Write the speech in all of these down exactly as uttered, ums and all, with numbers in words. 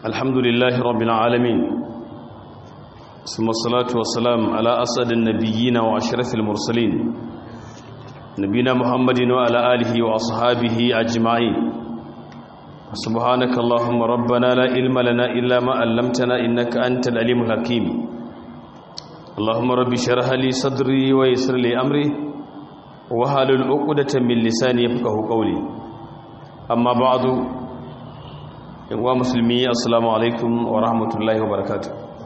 الحمد لله رب العالمين ثم الصلاة والسلام على أسعد النبيين وأشرف المرسلين نبينا محمد وعلى آله وأصحابه أجمعين سبحانك اللهم ربنا لا علم لنا إلا ما علمتنا إنك أنت العليم الحكيم اللهم رب اشرح لي صدري ويسر لي أمري واحلل عقدة من لساني يفقهوا قولي أما بعد wa musulmi assalamu alaikum wa rahmatullahi wa barakatuh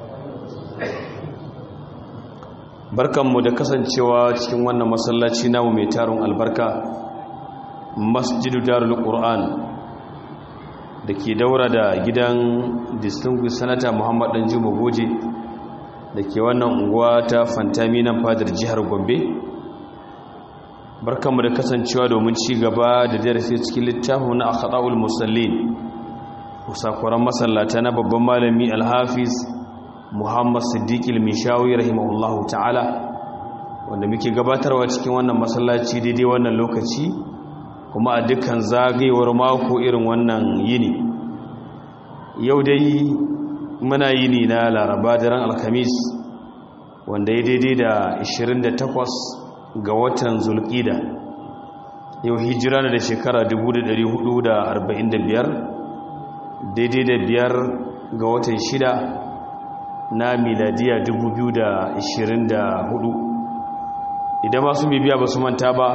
barkanmu da kasancewa cikin wannan masallaci namu mai tarin albarka masjidu darul qur'an da ke daura da gidan distinguished senator muhammad danjuma goje da ke wannan unguwa ta fantami nan fadar jihar gombe barkanmu da kasancewa domin ci gaba da darasi cikin littafin na akhda'ul musallin usakuran masallata na babban malami alhafiz muhammad siddiq al-mishawi rahimahullahu ta'ala wanda muke gabatarwa cikin wannan masallaci daidai wannan lokaci kuma a dukkan zagayewar mako irin wannan yini yau dai muna yini na laraba daren alhamis wanda ya daidai da ashirin da takwas ga watan zulqida yau hijira na da shekara dubu da ɗari hudu da arba'in da biyar daidai da biyar ga watan shida na miladiya dubu biyu da ashirin da hudu idan masu bibiya ba su manta ba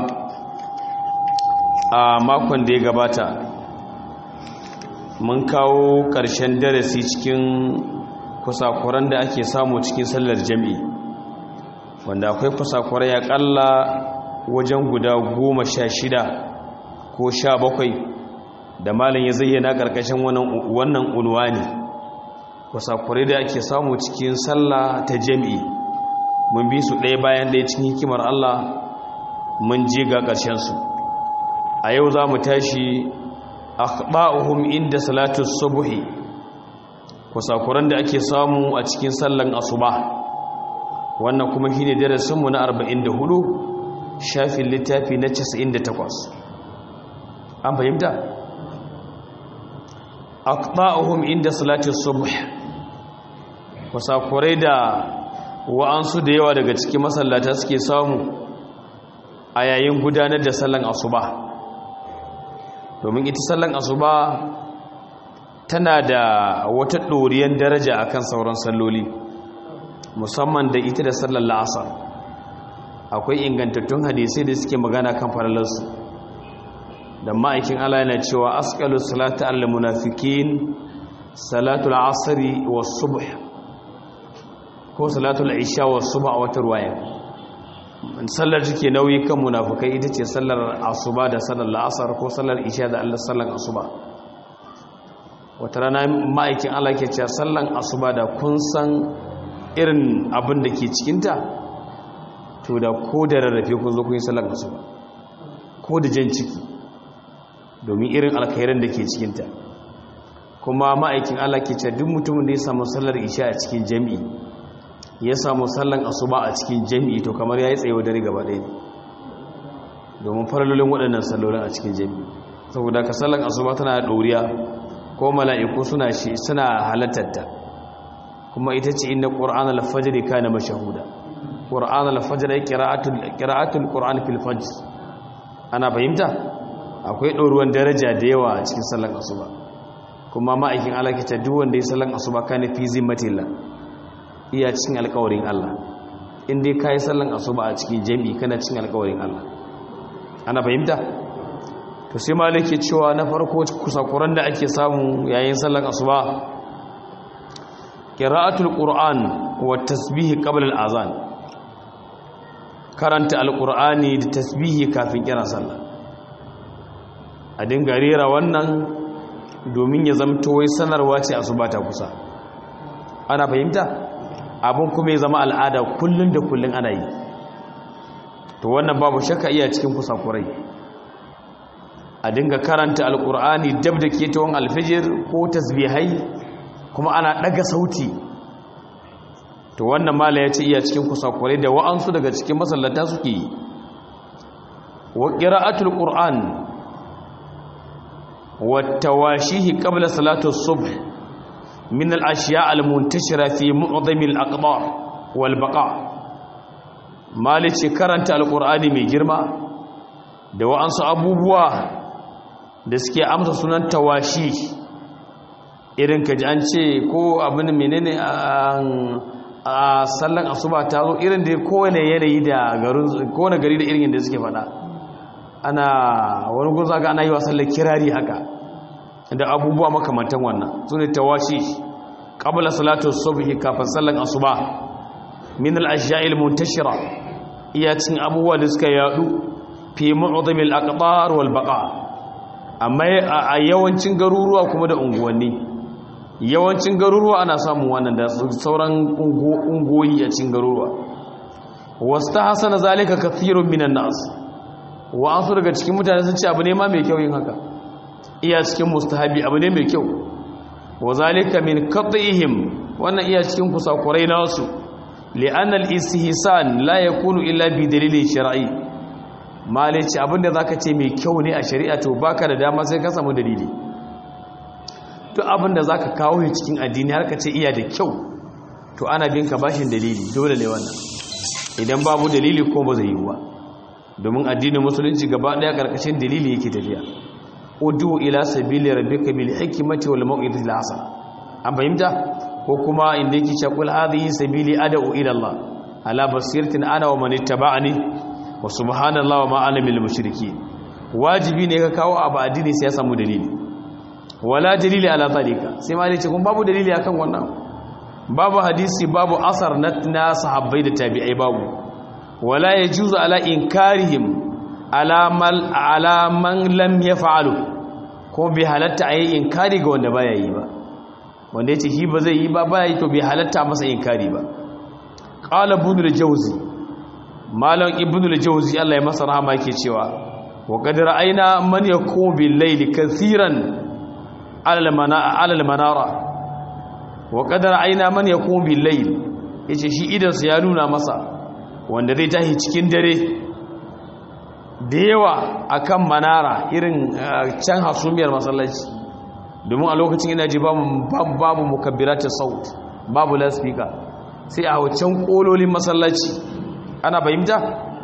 a makon da ya gabata mun kawo ƙarshen darasi cikin kusakuran da ake samu cikin sallar jami'i wanda akwai kusakurai ya ƙalla wajen guda goma sha shida ko sha bakwai da malin ya zayyana karkashin wannan unwani kusakurai da ake samu cikin sallah ta jami'i mun bi su ɗaya bayan ɗaya cikin hikimar Allah mun je ga ƙarshen su a yau za mu tashi akhba'uhum inda salatu subhi kusakuran da ake samu a cikin sallan asuba wannan kuma shine darasin mu na arba'in da hudu shafin littafi na casa'in da takwas an fahimta aqta'uhum inda salati subh wasakurai da wa'ansu da yawa daga cikin masallata suke samu a yayin gudanar da sallan asuba domin ita sallan asuba tana da wata doriyar daraja akan sauran salloli musamman da ita da sallar la'asar akwai ingantattun hadisi da suke magana kan falalarsu da ma'aikin Allah yana cewa asqalu salati al munafiqin salatul asri was subh ko salatul isha was subh a wata ruwaya sallar take nauyi kan munafikai ita ce sallar asuba da sallar asr ko sallar isha da Allah sallar asuba wata rana ma'aikin Allah ke cewa sallar asuba da kun san irin abin da ke cikin ta to da ko da rarrafe kun zo kun yi sallar asuba ko da jan ciki domin irin alkhairan da ke cikinta kuma ma'aikin Allah ke ce duk mutumin da ya samu sallar isha a cikin jami'i ya samu sallar asuba a cikin jami'i to kamar yayi tsayewa dare gaba ɗaya domin farallolin waɗannan sallolin a cikin jami'i saboda ka sallar asuba tana da ɗoriya ko mala'iku suna shi suna halattarta kuma ita ce inna qur'an al-fajr kana mashhuda qur'an al-fajr qira'atul qira'atul qur'an fil fajr ana fahimta akwai ɗoruwan daraja da yawa a cikin sallan asuba kuma ma'aikin Allah ke ta duk wanda ya sallan asuba kana fi zimmatillah iya cikin alƙawarin Allah in dai kai sallan asuba a cikin jami'i kana cikin alƙawarin Allah ana fahimta to sai malike cewa na farko kusakuran da ake samu yayin sallan asuba qira'atul qur'an wa tasbih qabla al-azan karanta al-qur'ani da tasbihi kafin kiran sallah a dinga rera wannan domin ya zamto wai sanarwa ce asuba ta kusa ana fahimta abin kuma ya zama al'ada kullun da kullun ana yi to wannan babu shakka iya cikin kusakurai a dinga karanta alkur'ani dab da ketawan alfijir ko tasbihai kuma ana daga sauti to wannan mala ya ce iya cikin kusakurai da wa'ansu daga cikin masallata suke yi wa qira'atul qur'an والتواشيه قبل صلاة الصبح min al-ashiya al-muntashira fi mu'dham al-aqdar wal baqa malice karanta alqur'ani mai girma da wa'ansu abubuwa da suke amsa sunan tawashi irin kaji an ce ko abin menene a sallan asuba ta zo irin da kowane yanayi da garin kowane gari da irin da suke fada ana wani gun zaka ana yi wa sallar kirari haka da abubuwa makamantan wannan sune tawashi qabla salatu subhi kafin sallan asuba min al-ashya'i al-muntashira iya cin abubuwa da suka yadu fi mu'dham al-aqdar wal baqa amma a yawancin garuruwa kuma da unguwanni yawancin garuruwa ana samun wannan da sauran ungoyi a cikin garuruwa wastahsana zalika kathirun minan nas wa asu daga cikin mutane sun ce abu ne ma mai kyau yin haka iya cikin mustahabi abu ne mai kyau wa zalika min qat'ihim wannan iya cikin kusakurai nasu li'anna al-istihsan la yakunu illa bi dalilin shar'i malici abinda zaka ce mai kyau ne a shari'a to baka da dama sai ka samu dalili to abinda zaka kawo shi cikin addini har ka ce iya da kyau to ana bin ka bashin dalili dole ne wannan idan babu dalili ko ba zai yi ba domin addinin musulunci gaba daya karkashin dalili yake tafiya udu ila sabili rabbika bil hikmati wal mau'izati al hasana an fahimta ko kuma inda yake cewa kul hadhihi sabili ad'u ila Allah ala basiratin ana wa man ittaba'ani wa subhanallahi wa ma ana minal mushrikeen wajibi ne ka kawo abu addini sai ya samu dalili wala dalili ala zalika sai ma ce kun babu dalili akan wannan babu hadisi babu asar na sahabbai da tabi'ai babu wala yajuzu ala inkarihim ala mal ala man lam yaf'alu ko bi halatta ayi inkari ga wanda baya yi ba wanda yace shi ba zai yi ba baya yi to bi halatta masa inkari ba qala ibn al-jawzi malam ibn al-jawzi Allah ya masa rahama yake cewa wa qad ra'ayna man yakum bil layli kathiran ala al-manara wa qad ra'ayna man yakum bil layl yace shi idan sa ya nuna masa wanda zai tashi cikin dare da yawa akan manara irin can hasumiyar masallaci domin a lokacin ina ji babu mukabbiratus saut babu loudspeaker sai a wancan kololin masallaci ana fahimta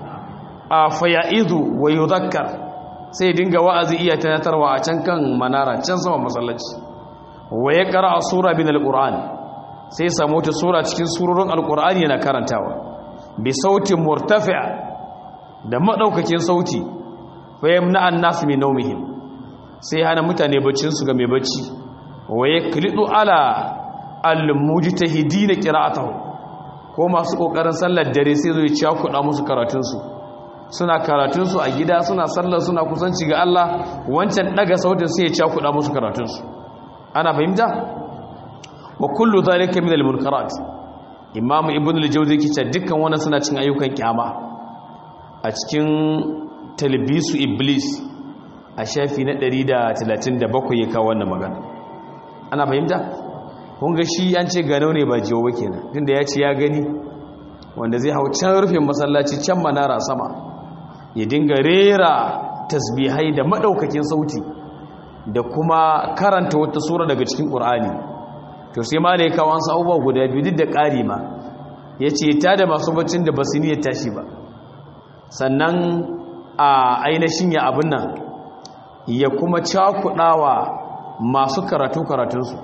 a faya'idu wa yudhakkar sai dinga wa'azi iya tanatarwa a can kan manara can sama masallaci wa yaqra sura min alquran sai samu ta sura cikin surorin alqur'ani yana karantawa bi sautin murtafi' da madaukakin sauti fa yamna an-nas min nawmihim sai hana mutane baccin su ga mai bacci wa yaklidu ala al-mujtahidin qira'atuhu ko masu kokarin sallar dare sai zo ya ci kuɗa musu karatunsu suna karatunsu a gida suna sallar suna kusanci ga Allah wancan daga sautin sai ya ci kuɗa musu karatunsu ana fahimta wa kullu zalika min al-munkarat imam ibn al-jawzi yake cewa dukkan wannan suna cin ayyukan kiyama a cikin talbisu iblis a shafi na ɗari da talatin da bakwai ya kawo wannan magana ana fahimta kun ga shi an ce gano ne ba jiwo ba kenan tunda ya ce ya gani wanda zai hau can rufin masallaci can manara sama ya dinga rera tasbihai da madaukakin sauti da kuma karanta wata sura daga cikin Qur'ani to sai ma da ya kawo wasu abubuwa guda biyu duk da ƙari ma ya ce ta da masu baccin da basu niyyar tashi ba sannan a ainihin ya abin nan ya kuma cakuɗawa masu karatu karatunsu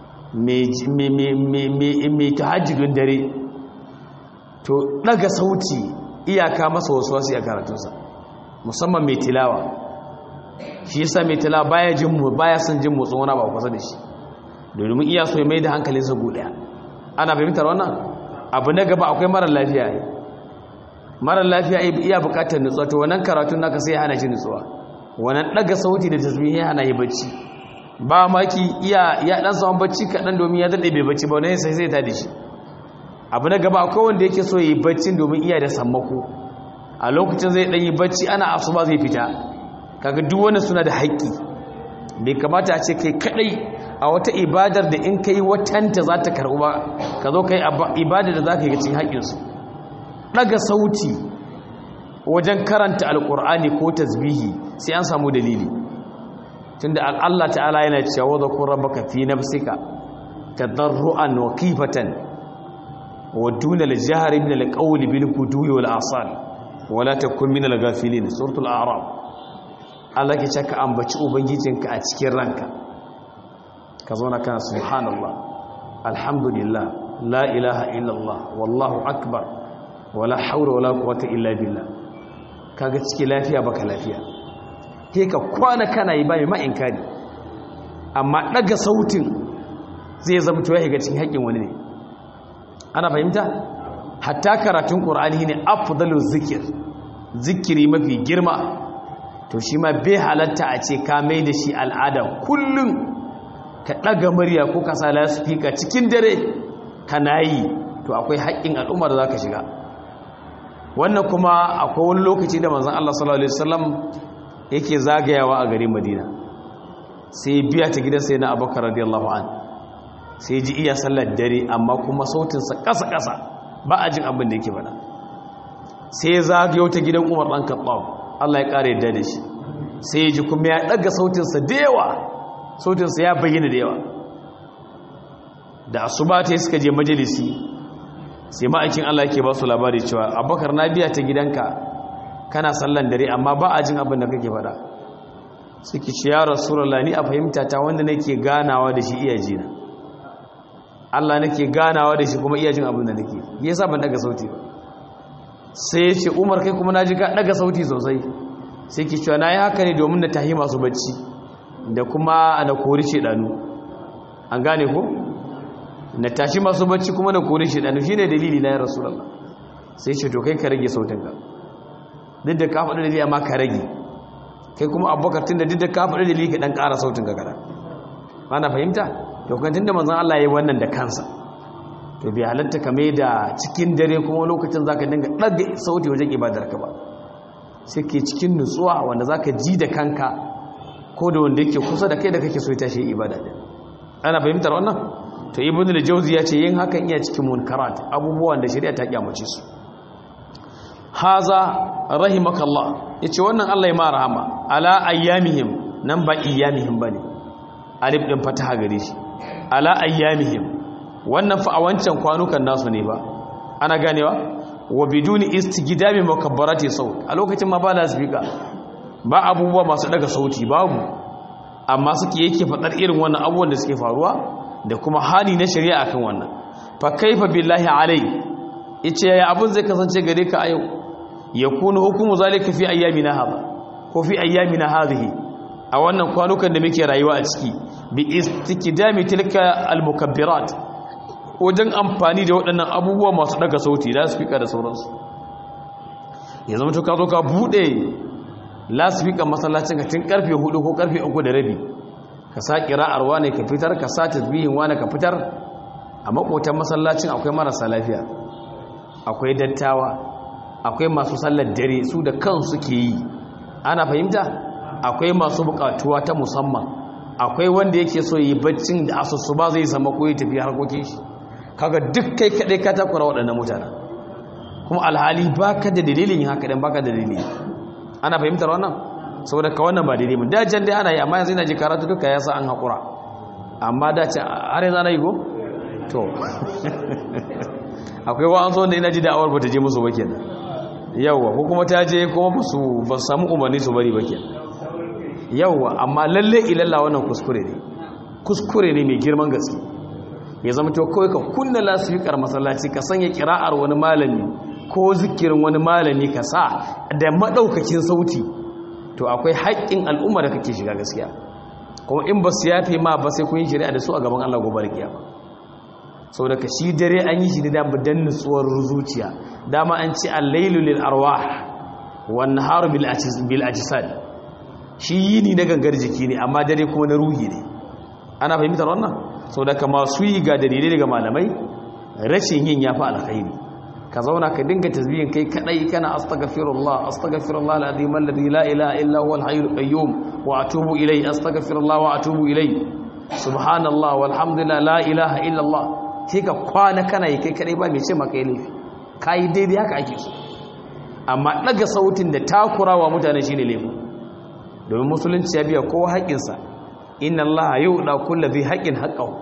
mai tahajjudin dare to daga sauti iyaka masa wasu wasu a karatunsa musamman mai tilawa shi yasa mai tilawa baya jin mu baya son jin motsin wani ba kusa da shi domin iya so ya mai da hankalinsa guda ana fahimtar wannan abu na gaba akwai marar lafiya marar lafiya iya bukatar nutsuwa to wannan karatun naka sai ya hana shi nutsuwa wannan daga sauti da tasbih ya hana yi bacci ba maki iya ya dan samu bacci kadan domin ya dade bai bacci ba ne sai sai ta dashi abu na gaba akwai wanda yake so yi baccin domin iya da sammako a lokacin zai dan yi bacci ana asuba zai fita kaga duk wanda suna da haƙƙi bai kamata a ce kai kadai a wata ibadar da in kai watanta za ta karɓu ba ka zo kai ibadar da za ka yi cikin haƙƙinsu daga sauti wajen karanta alƙur'ani ko tasbihi sai an samu dalili tunda Allah ta'ala yana cewa wadhkur rabbaka fi nafsika tadarruan wa khifatan wa duna al-jahri min al-qawli bil gudwi wal asal wala takun min al-ghafilin suratul a'raf. Allah ke ce ka ambaci ubangijinka a cikin ranka, ka zauna kana subhanallah alhamdulillah la ilaha illallah wallahu akbar wala haula wala quwwata illa billah. Kaga cikin lafiya baka lafiya, ke ka kwana kana yi bai ma inkari, amma daga sautin zai zama to ya shiga cikin haƙin wani ne. Ana fahimta? Hatta karatun qur'ani ne afdalu zikir, zikiri mafi girma. To shi ma bai halatta a ce ka mai da shi al'ada kullum ka ɗaga murya ko ka sa lasifika cikin dare kana yi, to akwai haƙƙin al'ummar za ka shiga. Wannan kuma akwai wani lokaci da manzon Allah sallallahu alaihi wasallam yake zagayawa a garin Madina, sai biya ta gidan sai na Abubakar radiyallahu an, sai ji iya sallar dare amma kuma sautinsa ƙasa-ƙasa ba a jin abin da yake faɗa. Sai ya zagayo ta gidan Umar ɗan Khattab, Allah ya ƙara yadda da shi, sai ya ji kuma ya ɗaga sautinsa da yawa, sautinsa ya bayyana da yawa. Da asuba ta yi suka je majalisi, sai ma'aikin Allah yake ba su labari cewa Abubakar na biya ta gidanka kana sallan dare amma ba a jin abin da kake faɗa. Suke ce ya Rasulullah, ni a fahimta ta wanda nake ganawa da shi iya jina, Allah nake ganawa da shi kuma iya jin abin da nake, yasa ban daga sauti ba. Sai ya ce Umar, kai kuma naji ka daga sauti sosai. Sai ki cewa nayi haka ne domin na tahi masu bacci da kuma ana kori shedanu, an gane ko, na tashi masu bacci kuma na kori shedanu, shine dalili na ya Rasulullah. Sai ce to kai ka rage sautinka, duk da ka faɗi dalili amma ka rage. Kai kuma Abubakar tunda duk da ka faɗi dalili ka dan ƙara sautinka kada. Ana fahimta? To kan tunda manzon Allah yayi wannan da kansa, to bai halatta kame da cikin dare kuma lokacin zaka dinga ɗaga sauti wajen ibadarka ba. Sai ke cikin nutsuwa wanda zaka ji da kanka ko da wanda yake kusa da kai da kake so ya tashi ibada din. Ana fahimtar wannan? To Ibn al-Jawzi ya ce yin hakan iya cikin munkarat, abubuwan da shari'a ta kyamace su. Haza rahimakallah, yace wannan Allah ya ma rahama, ala ayyamihim, nan ba iyamihim bane, alif din fataha gare shi, ala ayyamihim, wannan fa a wancan kwanukan nasu ne ba, ana ganewa, wa biduni istigidami mukabbarati saut, a lokacin ma ba lasbika, ba abubuwa masu daga sauti babu, amma suke yake fadar irin wannan abubuwan da suke faruwa da kuma hali na shari'a akan wannan. Fa kaifa billahi alai, yace ya abun zai kasance gare ka a yau, yakunu hukumu zalika fi ayyamina hada ko fi ayyamina hadhihi, a wannan kwanukan da muke rayuwa a ciki, bi istikdami tilka almukabbirat, wajen amfani da waɗannan abubuwa masu daga sauti, lasfika da sauransu. Ya zama to ka zo ka bude lasfika masallacin ka tun karfe hudu ko karfe uku da rabi, ka sa qira'ar wane ka fitar, ka sa tasbihin wane ka fitar. A makotan masallacin akwai marasa lafiya, akwai dattawa, akwai masu sallar dare su da kansu ke yi, ana fahimta? Akwai masu bukatuwa ta musamman, akwai wanda yake so yi baccin da asusu ba zai zama ko yi tafi harkokin shi. Kaga duk kai kadai ka takura waɗannan mutane, kuma alhali baka da dalilin yin haka dan baka da dalili. Ana fahimtar wannan? Saboda ka wannan ba daidai mun da jan dai ana yi, amma yanzu ina ji karatu duka yasa an hakura. Amma da ce har yanzu ana yi go to akwai wa'an so da ina ji da'awar ba ta je musu ba kenan, yawwa, ko kuma ta je kuma ba su ba samu umarni su bari ba kenan, yawwa. Amma lalle ilalla wannan kuskure ne, kuskure ne mai girman gaske. Ya zama to kawai ka kunna lasfikar masallaci, ka sanya kira'ar wani malami ko zikirin wani malami ka sa da madaukakin sauti, to akwai haƙƙin al'umma da kake shiga gaskiya, kuma in ba su yafe ma ba sai kun yi shari'a da su a gaban Allah gobe da kiyama. Sau da ka shi dare an yi shi da dama don nutsuwar zuciya, dama an ci allailu lil arwah wan haru bil ajsad, shi yini na gangar jiki ne amma dare kuma na ruhi ne. Ana fahimtar wannan? Sau da ka masu yi ga dalilai daga malamai, rashin yin ya fi alkhairi. Ka zauna ka dinga tasbihin kai kadai kana astaghfirullah astaghfirullah alazim alladhi la ilaha illa huwa alhayyul qayyum wa atubu ilayhi astaghfirullah wa atubu ilayhi subhanallah walhamdulillah la ilaha illa Allah. Sai ka kwana kana yi kai kadai ba mai ce maka yi laifi, kai daidai haka ake so. Amma daga sautin da takurawa mutane shine laifi, domin musulunci ya biya kowa haƙinsa. Inna Allah yu'da kulli dhi haqqin haqqahu,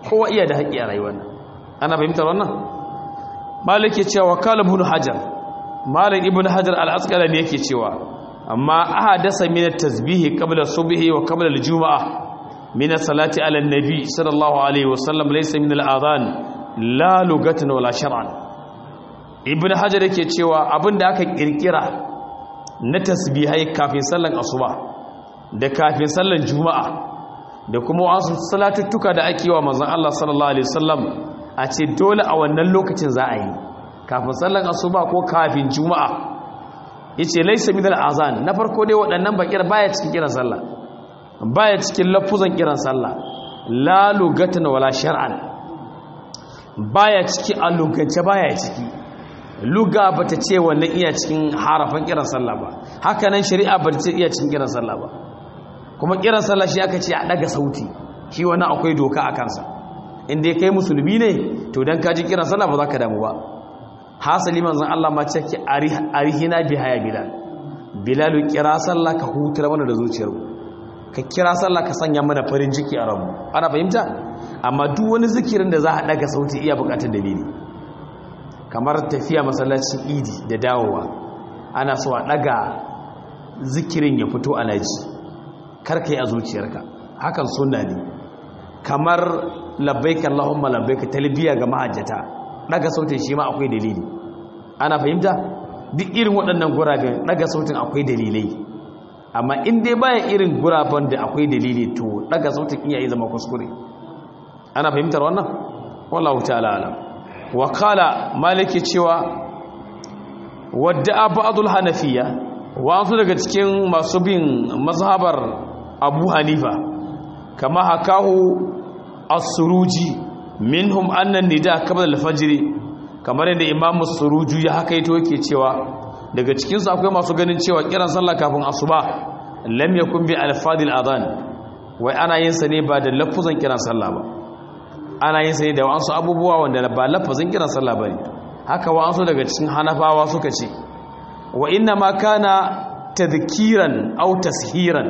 kowa iya da haƙƙi a rayuwar nan ana fahimtar wannan malik ya cewa qala ibn hajar malik ibn hajar al-asqalani yake cewa amma ahadasa min at-tasbih qabla subhi wa qabla al-jum'ah min as-salati ala an-nabi sallallahu alaihi wasallam laysa min al-adhan la lugatan wala shar'an ibn hajar yake cewa abinda aka kirkira na tasbihai kafin sallan asuba da kafin sallan juma'a da kuma wasu salatuttuka da ake yi wa manzon Allah sallallahu alaihi wasallam a ce dole a wannan lokacin za a yi kafin sallan asuba ko kafin juma'a yace laysa min al-azan na farko dai waɗannan bakir baya cikin kiran sallah baya cikin lafuzan kiran sallah la lugatan wala shar'an baya ciki a lugance baya ciki luga bata ce wannan iya cikin harafan kiran sallah ba haka nan shari'a bata ce iya cikin kiran sallah ba kuma kiran sallah shi aka ce a daga sauti shi wani akwai doka a kansa inda ya kai musulmi ne to dan kaji kiran sallah ba za ka damu ba hasali manzon Allah ma ce ki arihina bi haya bilal bilal kira sallah ka hutar mana da zuciyar mu ka kira sallah ka sanya mana farin ciki a ranmu ana fahimta amma duk wani zikirin da za a daga sauti iya bukatar dalili kamar tafiya masallacin idi da dawowa ana so a daga zikirin ya fito a naji karka yi a zuciyarka hakan sunna ne kamar labbaika Allahumma labbaika talbiya ga mahajjata daga sautin shi ma akwai dalili ana fahimta duk irin waɗannan guraben daga sautin akwai dalilai amma in dai baya irin guraben da akwai dalili to daga sautin iya yi zama kuskure ana fahimtar wannan wallahu ta'ala alam wa qala maliki cewa wadda ba'dul hanafiya wa su daga cikin masu bin mazhabar abu hanifa kama hakahu as-suruji minhum anna nida qabla al-fajr kamar yadda imam as-suruji ya hakaito yake cewa daga cikin su akwai masu ganin cewa kiran sallah kafin asuba lam yakun bi al-fadil adhan wai ana yin sa ne ba da lafuzan kiran sallah ba ana yin sa ne da wasu abubuwa wanda ba lafuzan kiran sallah bane haka wasu daga cikin hanafawa suka ce wa inna ma kana tadhkiran aw tashiran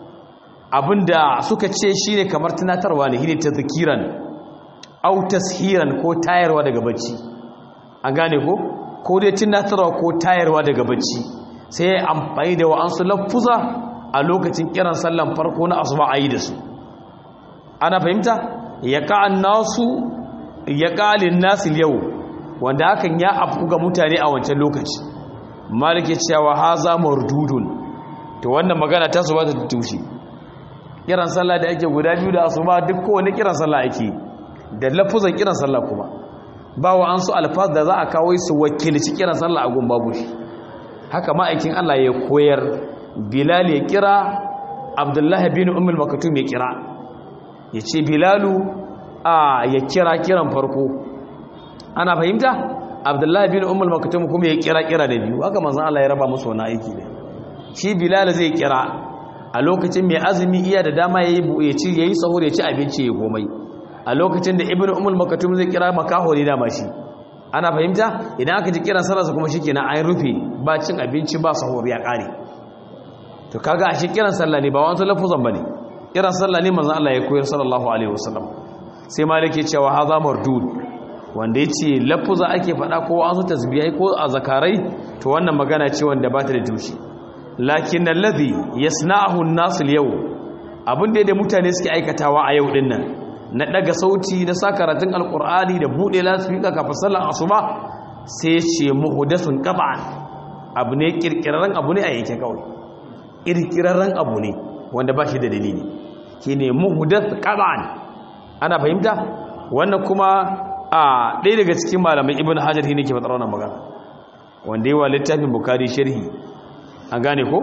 abinda suka ce shine kamar tunatarwa ne shine tadhkiran aw tashiran ko tayarwa daga bacci an gane ko ko dai tunatarwa ko tayarwa daga bacci sai amfani da wa'ansu lafuza a lokacin kiran sallan farko na asuba ayi da su ana fahimta yaqa'an nasu yaqalin nasil yau wanda hakan ya afku ga mutane a wancan lokaci malike cewa haza mardudun to wannan magana ta suba ta tushe kiran sallah da ake guda biyu da asuba duk kowane kiran sallah ake da lafuzan kiran sallah kuma ba wa an su alfaz da za a kawo su wakilci kiran sallah a gun babu shi haka ma'aikin Allah ya koyar Bilal ya kira Abdullah bin Ummul Maktum ya kira yace Bilalu a ya kira kiran farko ana fahimta Abdullah bin Ummul Maktum kuma ya kira kira da biyu haka manzon Allah ya raba musu wannan aiki ne shi Bilal zai kira a lokacin mai azumi iya da dama yayi ya ci yayi sahur ya ci abinci ya komai a lokacin da Ibn Ummul Maktum zai kira makaho ne dama shi ana fahimta idan aka ji kiran sallarsa kuma shikenan an rufe ba cin abinci ba sahur ya kare to kaga a shi kiran sallah ne ba wani lafuzan bane kiran sallah ne manzon Allah ya koyar sallallahu alaihi wasallam sai maliki cewa haza mardud wanda yace lafuza ake fada ko an su tasbihai ko azkarai to wannan magana ce wanda ba ta da tushe lakin alladhi yasna'uhu an-nas al-yawm abin da mutane suke aikatawa a yau dinnan na daga sauti na sakaratun alqur'ani da bude lasfika kafin sallar asuba sai ce muhdathun qat'an abu ne kirkirarren abu ne a yake kawai kirkirarren abu ne wanda ba shi da dalili shine muhdath qat'an ana fahimta wannan kuma a ɗaya daga cikin malamai ibn hajar shi ne ke faɗar wannan magana wanda yi wa littafin bukari sharhi an gane ko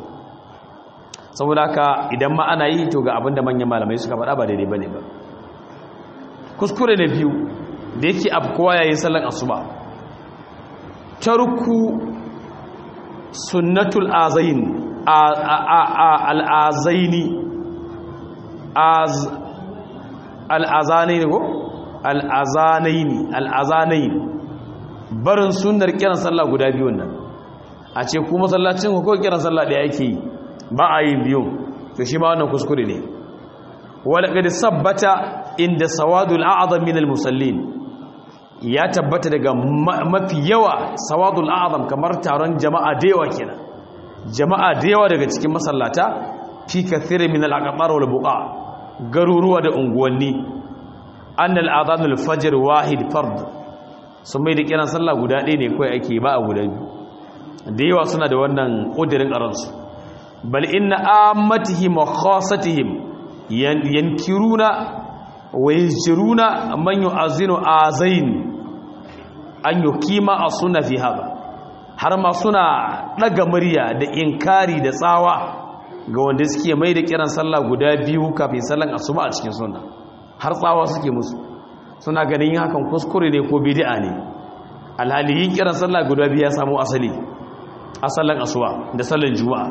saboda haka idan ma ana yi to ga abinda manyan malamai suka faɗa ba daidai bane ba kuskure na biyu da yake afkowa yayin sallan asuba tarku sunnatul azain al-azaini az al-azanaini ko al-azanaini al-azanaini barin sunnar kiran sallah guda biyu nan a ce ku masallacin ku ko kiran sallah da yake yi ba a yin biyu to shi ma wannan kuskure ne wala qad sabbata inda sawadul a'zam min al-musallin ya tabbata daga mafi yawa sawadul a'zam kamar taron jama'a da yawa kenan jama'a da yawa daga cikin masallata fi kathir min al-aqtar wal buqa garuruwa da unguwanni annal adhan al-fajr wahid fard sun mai da kiran sallah guda ɗaya ne kai ake ba a guda biyu da yawa suna da wannan kudirin aransu bal inna ammatihim wa khassatihim yankiruna wa yajruna man yu'azinu azain an yukima as-sunna fi hada har ma suna daga murya da inkari da tsawa ga wanda suke mai da kiran sallah guda biyu kafin sallan asuba a cikin sunna har tsawa suke musu suna ganin hakan kuskure ne ko bid'a ne alhali yin kiran sallah guda biyu ya samu asali a sallan asuba da sallan juma'a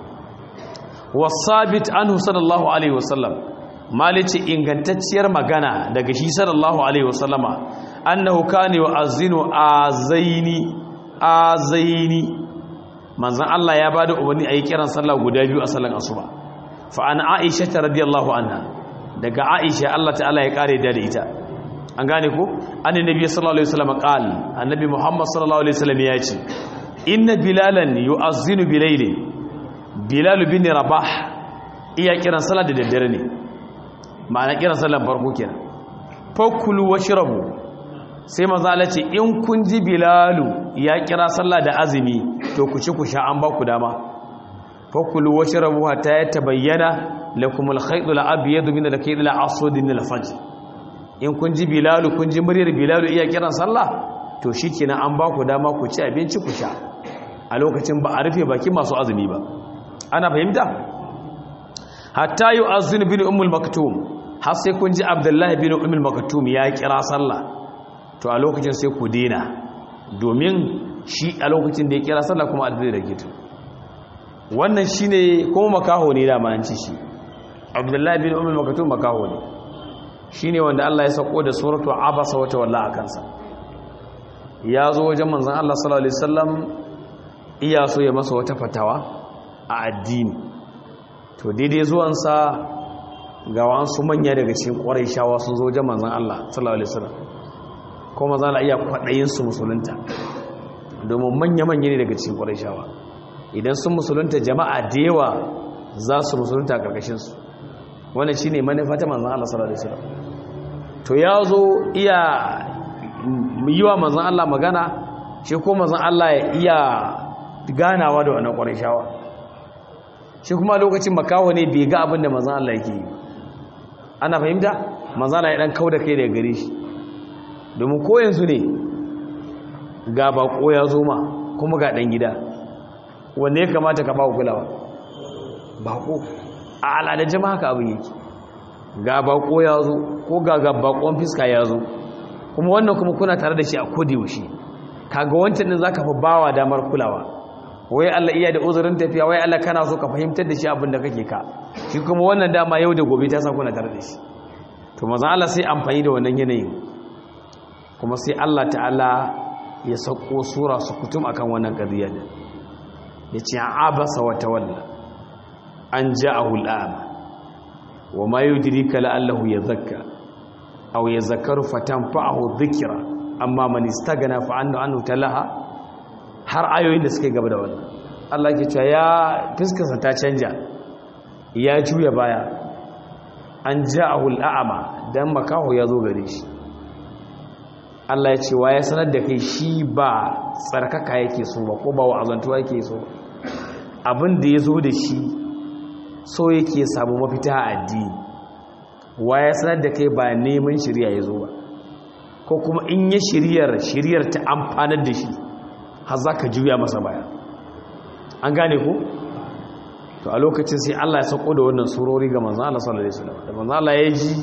wasabit anhu sallallahu alaihi wasallam malice ingantacciyar magana daga shi sallallahu alaihi wasallama annahu kana yu'azzinu azaini azaini manzon Allah ya bada umarni ayi kiran sallah guda biyu a sallan asuba fa an aisha radiyallahu anha daga aisha Allah ta'ala ya kare da ita an gane ko annabi sallallahu alaihi wasallam qal annabi muhammad sallallahu alaihi wasallam ya ce inna bilalan yu'azzinu bilailin bilal bin rabah iya kiran sallah da daddare ne ma'ana kiran sallar farko kenan fakulu washrabu sai manzo Allah ce in kun ji bilalu ya kira sallah da azumi to ku ci ku sha an ba ku dama fakulu washrabu hatta yatabayyana lakum al-khayt al-abyad min al-khayt al-aswad min al-fajr in kun ji bilalu kun ji muryar bilalu iya kiran sallah to shikenan an ba ku dama ku ci abinci ku sha a lokacin ba a rufe baki masu azumi ba ana fahimta hatta yu'azzin bin ummul maktum har sai kun ji abdullahi bin ummul maktum ya kira sallah to a lokacin sai ku dena domin shi a lokacin da ya kira sallah kuma azumi da gitu wannan shine kuma makaho ne da manci shi abdullahi bin ummul maktum makaho ne shine wanda Allah ya sako da suratu abasa wa tawalla akansa ya zo wajen manzon Allah sallallahu alaihi wasallam iya so ya masa wata fatawa a addini to daidai zuwansa ga wasu manya daga cikin ƙwarai shawa sun zo wajen manzan Allah sallallahu alaihi wasallam ko manzan Allah iya kwaɗayin su musulunta domin manya-manya ne daga cikin ƙwarai shawa idan sun musulunta jama'a da yawa za su musulunta a ƙarƙashin su wannan shine manufa ta manzan Allah sallallahu alaihi wasallam to ya zo iya yi wa manzan Allah magana shi ko manzan Allah ya iya ganawa da wannan ƙwarai shawa shi kuma lokacin makaho ne bai ga abin da manzan Allah yake yi ana fahimta manzan Allah ya dan kauda kai daga gare shi domin ko yanzu ne ga bako ya zo ma kuma ga dan gida wanda ya kamata ka bawo kulawa bako a al'adar jama'a haka abin yake ga bako ya zo ko ga ga bakon fiska ya zo kuma wannan kuma kuna tare da shi a kodayaushe kaga wancan din zaka fi bawa damar kulawa wai Allah iya da uzurin tafiya wai Allah kana so ka fahimtar da shi abin da kake ka shi kuma wannan dama yau da gobe ta sa kuna tare da shi to manzon Allah sai amfani da wannan yanayin kuma sai Allah ta'ala ya sako sura su kutum akan wannan qadiyya din yace abasa wa tawalla an ja'ahu al'ama wa ma yudrika la'allahu yadhakka aw yadhakkaru fatanfa'ahu dhikra amma man istagana fa annu anhu talaha har ayoyin da suke gaba da wannan Allah ke cewa ya fiskarsa ta canja ya juya baya an ja'ahu al'ama dan makaho ya zo gare shi Allah ya ce wa ya sanar da kai shi ba tsarkaka yake so ba ko ba wa'azantuwa yake so abin da ya zo da shi so yake samu mafita a addini wa ya sanar da kai ba neman shari'a ya zo ba ko kuma in ya shiriyar shiriyar ta amfanar da shi har za ka juya masa baya an gane ku? to a lokacin sai Allah ya sauko da wannan surori ga manzan Allah sallallahu alaihi wasallam da manzan Allah ya ji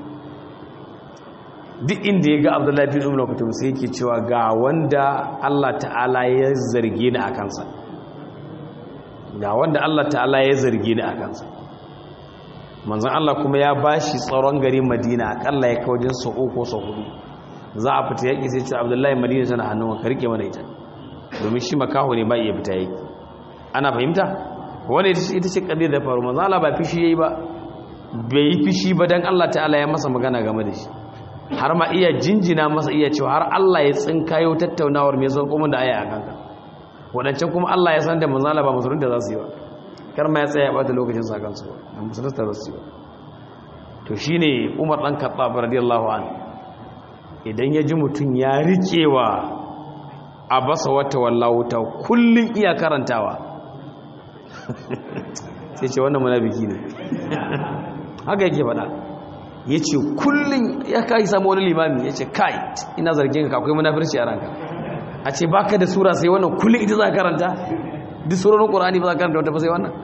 duk inda ya ga Abdullahi bin Umar lokacin sai yake cewa ga wanda Allah ta'ala ya zarge ni a kansa ga wanda Allah ta'ala ya zarge ni a kansa manzan Allah kuma ya bashi tsaron garin Madina akalla ya kawo jin sau uku sau hudu za a fita yaƙi sai ce Abdullahi Madina tana hannun ka rike mana ita domin shi makaho ne ba iya fita yake ana fahimta wanda ita ce kadiyar da faru manzo Allah ba fishi yayi ba bai yi fishi ba dan Allah ta'ala ya masa magana game da shi har ma iya jinjina masa iya cewa har Allah ya tsinkayo tattaunawar mai zo kuma da aya a kanka wadancan kuma Allah ya san da manzala ba musulunta za su yi ba kar ma ya tsaya ba da lokacin sa kansu ba musulunta za su yi ba to shine Umar dan Khattab radiyallahu anhu idan ya ji mutun ya rikewa abasa wata wallahu ta kullun iya karantawa sai ce wannan munafiki ne haka yake faɗa yace kullun ya kai samu wani limami yace kai ina zargin ka akwai munafirci a ranka a ce baka da sura sai wannan kullun ita za ka karanta duk surorin Qur'ani ba za ka karanta wata ba sai wannan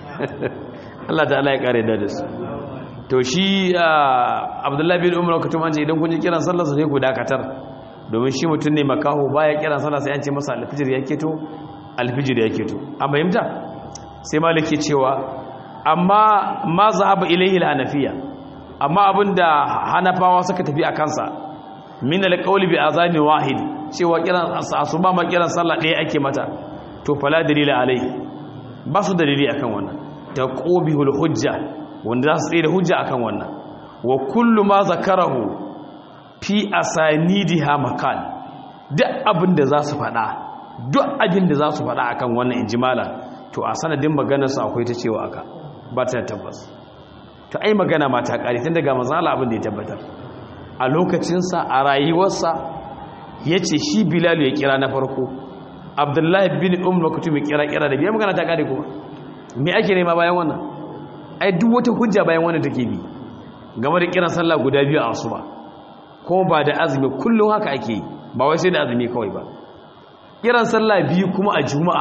Allah ta'ala ya kare da su to shi Abdullahi bin Umar katum an ce idan kun ji kiran sallar sai ku dakatar domin shi mutum ne makaho baya kiran sallah sai an ce masa alfijir yake to alfijir yake to an fahimta sai maliki cewa amma ma zahaba ilayhi al-hanafiya amma abinda hanafawa suka tafi a kansa min al-qawli bi azani wahid cewa kiran asuba ma kiran sallah ɗaya ake mata to fala dalila alai ba su dalili akan wannan taqubihul hujja wanda za su tsaye da hujja akan wannan wa kullu ma zakarahu fi asanidiha makan duk abinda za su faɗa duk abinda za su faɗa akan wannan injimala to a sanadin maganarsa akwai ta cewa aka ba ta tabbas to ai magana ma ta kare tun daga manzon Allah abin da ya tabbatar a lokacinsa a rayuwarsa yace shi Bilal ya kira na farko Abdullahi bin Umm Maktum ya kira kira da biya magana ta kare kuma me ake nema bayan wannan ai duk wata hujja bayan wannan take bi game da kiran sallah guda biyu a asuba kuma ba da azumi kullum haka ake yi ba wai sai da azumi kawai ba kiran sallah biyu kuma a juma'a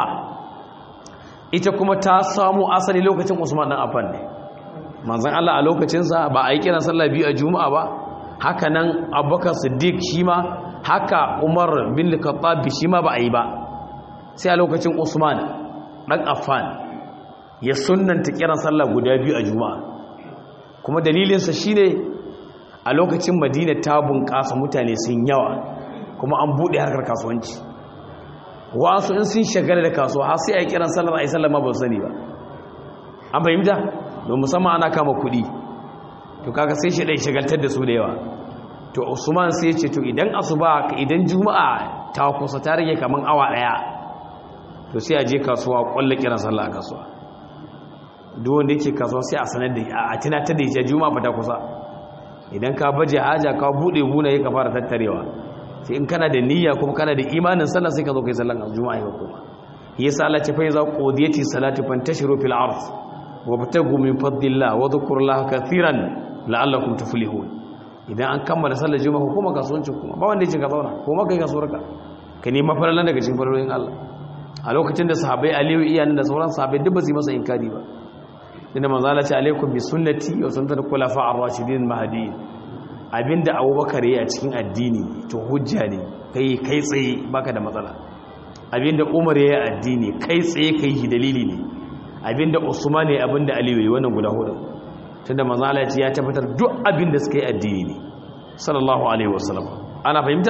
ita kuma ta samu asali lokacin Usman dan Affan ne manzon Allah a lokacinsa ba a yi kiran sallah biyu a juma'a ba haka nan Abubakar Siddiq shi ma haka Umar bin Khattab shi ma ba a yi ba sai a lokacin Usman dan Affan ya sunnanta kiran sallah guda biyu a juma'a kuma dalilinsa shine a lokacin Madina ta bunƙasa mutane sun yawa kuma an buɗe harkar kasuwanci wasu in sun shagala da kasuwa har sai a yi kiran sallar a yi sallar ma ba su sani ba an fahimta don musamman ana kama kuɗi to kaga sai shi ɗai shagaltar da su da yawa to Usman sai ce to idan asuba idan juma'a ta kusa ta rage kaman awa ɗaya to sai a je kasuwa ƙwallo kiran sallar a kasuwa duk wanda yake kasuwa sai a sanar da a tunatar da ita juma'a ba ta kusa idan ka baje haja ka buɗe buna ya ka fara tattarewa sai in kana da niyya kuma kana da imanin sallah sai ka zo kai sallan juma'a ba kuma yasa Allah ce fa yaza qudiyati salati fantashiru fil ard wabtagu min fadlillah wa dhkurullaha katiran la'allakum tuflihun idan an kammala sallar juma'a kuma kasuwancin kuma ba wanda yake ka zauna kuma kai kasuwarka ka nemi faralan daga cikin farolin Allah a lokacin da sahabbai Aliyu iyanan da sauran sahabbai duk ba su yi masa inkari ba inda manzo Allah ce alaikum bi sunnati wa sunnatul khulafa ar-rashidin mahdiyyin abinda Abubakar yayi a cikin addini to hujja ne kai kai tsaye baka da matsala abinda Umar yayi a addini kai tsaye kai shi dalili ne abinda Usman yayi abinda Ali yayi wannan guda hudu tunda manzo Allah ya ce ya tabbatar duk abinda suka yi addini ne sallallahu alaihi wasallam ana fahimta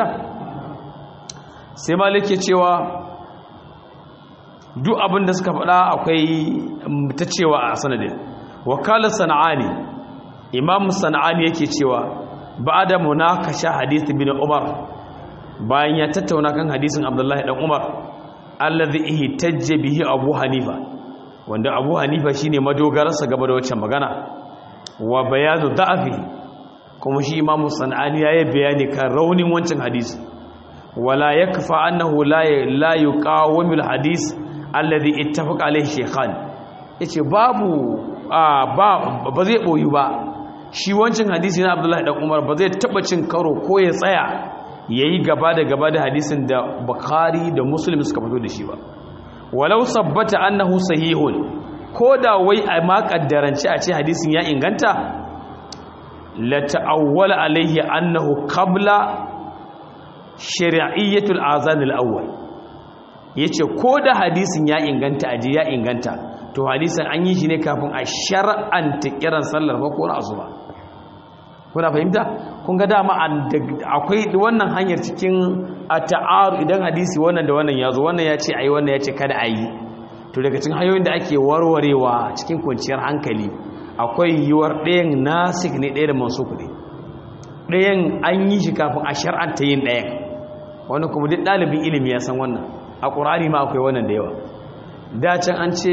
sai malike cewa duk abinda suka faɗa akwai ta cewa a sanadin wakalar sana'ani imam sana'ani yake cewa ba da munakasha hadith bin umar bayan ya tattauna kan hadisin abdullahi dan umar allazi ihtajja bihi abu hanifa wanda abu hanifa shine madogararsa gaba da waccan magana wa bayanu da'afi kuma shi imam sana'ani yayi bayani kan raunin wancan hadisi wala yakfa annahu la la yuqawimu alhadith alladhi ittafaqa alayhi shaykhan yace babu ba ba zai boyu ba shi wancin hadisi na Abdullahi dan Umar ba zai taba cin karo ko ya tsaya yayi gaba da gaba da hadisin da Bukhari da Muslim suka fito da shi ba walau sabbata annahu sahihun koda wai a ma kaddarance a ce hadisin ya inganta la ta'awwala alayhi annahu qabla shari'iyyatul azan al-awwal yace koda hadisin ya inganta aje ya inganta to hadisin an yi shi ne kafin a shar'anta kiran sallar ba ko na asuba kuna fahimta kun ga dama akwai wannan hanyar cikin ata'aru idan hadisi wannan da wannan yazo wannan ya ce ayi wannan ya ce kada ayi to daga cikin hanyoyin da ake warwarewa cikin kwanciyar hankali akwai yiwuwar ɗayan nasik ne ɗaya da mansuk ne, ɗayan an yi shi kafin a shar'anta yin ɗayan. Wani kuma duk ɗalibin ilimi ya san wannan, a ƙur'ani ma akwai wannan da yawa. Dacin an ce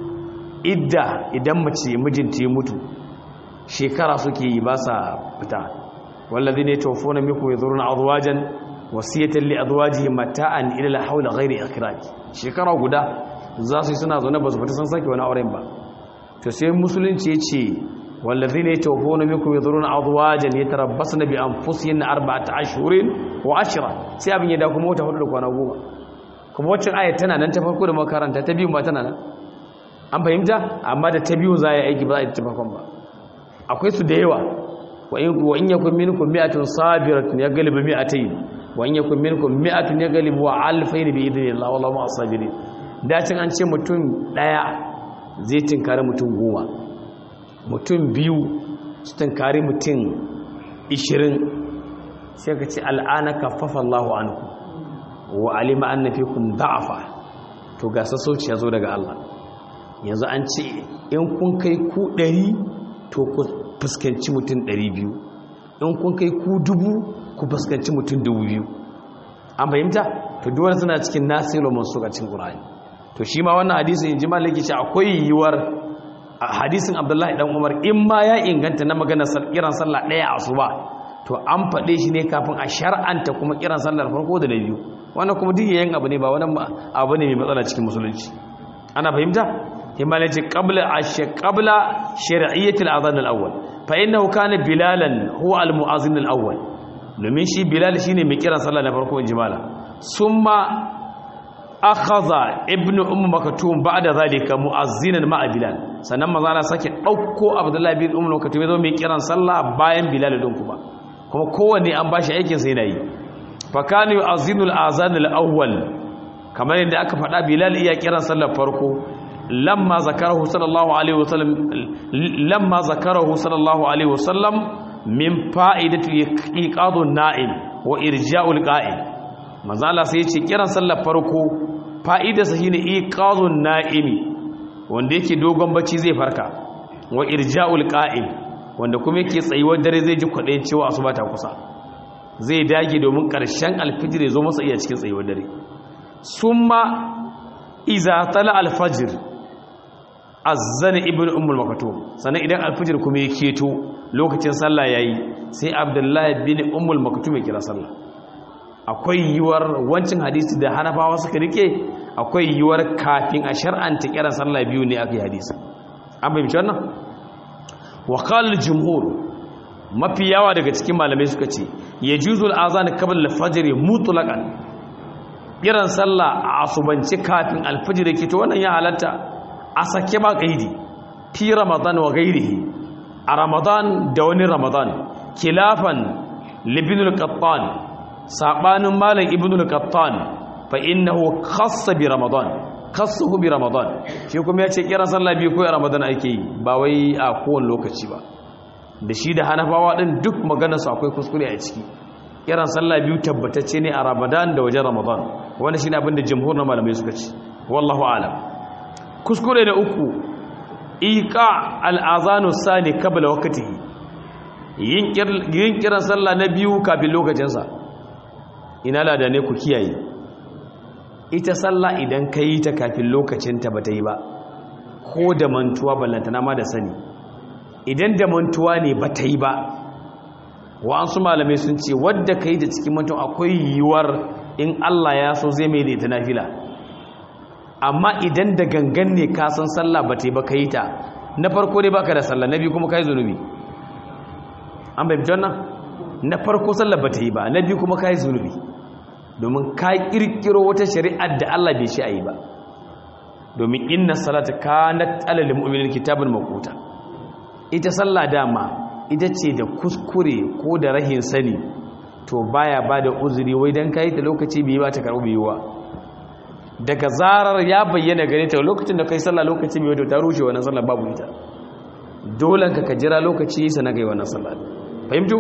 idda idan mace mijinta ya mutu shekara suke yi ba sa fita, wallazi ne tawfuna minkum yadhuruna azwajan wasiyatan li azwajihim mata'an ila al-hawli ghairi ikhraj. Shekara guda za su yi suna zaune ba su fita san sake wani auren ba. To sai musulunci ya ce wallazi ne tawfuna minkum yadhuruna azwajan yatarabbasna bi anfusihinna arba'ata ashhurin wa ashra, sai abin ya da kuma wata hudu da kwana goma. Kuma wacce ayat tana nan ta farko da makaranta, ta biyu ba tana nan, an fahimta, amma da ta biyu za a yi aiki ba za a yi ta farkon ba. Akwai su da yawa, wa in yakun minkum mi'atun sabiratun yaghlibu mi'atayn wa in yakun minkum mi'atun yaghlibu wa alfayn bi idhnillah wallahu ma'as sabirin. Dacin an ce mutum daya zai tinkari mutum goma, mutum biyu su tinkari mutum ishirin, sai ka ce al'ana kaffafa Allahu ankum wa alima anna fikum da'afa. To ga sassauci ya zo daga Allah. Yanzu an ce in kun kai ku ɗari to ku fuskanci mutum ɗari biyu, in kun kai ku dubu ku fuskanci mutum dubu biyu. An fahimta? To duwar suna cikin nasiru masu a cikin ƙura'ani. To shi ma wannan hadisun in ji malaki ce akwai yiwuwar hadisun Abdullahi ɗan Umar in ma ya inganta na magana kiran sallah ɗaya a asuba, to an faɗe shi ne kafin a shar'anta kuma kiran sallar farko da na biyu. Wannan kuma duk yayin abu ne ba wannan abu ne mai matsala cikin musulunci. Ana fahimta? himalati qabla ash qabla shar'iyyat al-adhan al-awwal fa innahu kana bilalan huwa al-mu'azzin al-awwal. Domin shi bilal shine mai kiran sallah na farko in jimala. Summa akhadha ibnu umm maktum ba'da zalika mu'azzinan ma'a bilal. Sannan manzo Allah sake dauko Abdullah bin umm maktum ya zo mai kiran sallah bayan bilal din kuma. Kuma kowanne an bashi aikin sa yana yi. Fa kana yu'azzinu al-azan al-awwal, kamar yadda aka faɗa bilal iya kiran sallar farko. lamma zakarahu sallallahu alaihi wasallam lamma zakarahu sallallahu alaihi wasallam min fa'idati iqadun na'im wa irja'ul qa'im. manzo Allah sai ya ce kiran sallar farko fa'idarsa shine iqadun na'imi, wanda yake dogon bacci zai farka, wa irja'ul qa'im, wanda kuma yake tsayuwar dare zai ji kwadayin cewa asuba ta kusa, zai dage domin karshen alfijir ya zo masa iya cikin tsayuwar dare. Summa iza tala alfajir azzana ibnu ummul maktum, sannan idan alfajir kuma ya keto lokacin sallah yayi sai Abdullahi bin ummul maktum ya kira sallah. Akwai yiwuwar wancin hadisi da Hanafawa suka rike, akwai yiwuwar kafin a shar'anta kiran sallah biyu ne akai hadisi. An bayyana wannan? Wa qala al-jumhur, mafi yawa daga cikin malamai suka ce yajuzul azan qabla al-fajr mutlaqan. Kiran sallah a asubanci kafin alfajir yake to wannan ya halatta a sake ba kaidi fi ramadan wa ghairihi, a ramadan da wani ramadan. Khilafan libnul qattan, sabanin malam ibnul qattan, fa innahu khassa bi ramadan, khassahu bi ramadan. Shi kuma yace kiran sallah bi ko a ramadan ake yi, ba wai a kowane lokaci ba. Da shi da Hanafawa din duk maganar su akwai kuskure a ciki. Kiran sallah biyu tabbatacce ne a ramadan da wajen ramadan. Wannan shine abin da jumhur na malamai suka ce, wallahu a'lam. Kuskure da uku, iqa al-azanu sani qabla waqtihi, yin yin kiran sallah na biyu kafin lokacin sa. Ina lada ne ku kiyaye, ita sallah idan kai ta kafin lokacin ta bata yi ba, ko da mantuwa ballantana ma da sani. Idan da mantuwa ne bata yi ba, wa'ansu malamai sun ce wadda ka yi da cikin mutum akwai yiwuwar in Allah ya so zai mai da ita nafila. Amma idan da gangan ne ka san sallah ba ta yi ba ka yi ta, na farko dai baka da sallah, na biyu kuma ka yi zunubi. An bai fitar nan? Na farko sallah ba ta yi ba, na biyu kuma ka yi zunubi, domin ka kirkiro wata shari'ar da Allah bai shi a yi ba. Domin inna salata kanat alal mu'minin kitabun maquta. Ita sallah dama ita ce da kuskure ko da rahin sani to baya ba da uzuri wai dan kai ta lokaci bai ba ta karɓi biyuwa. Daga zarar ya bayyana gare ta lokacin da kai sallah lokaci bai wato ta rushe wannan sallah babu ita, dole ka ka jira lokaci sana kai wannan sallah. Fahimtu?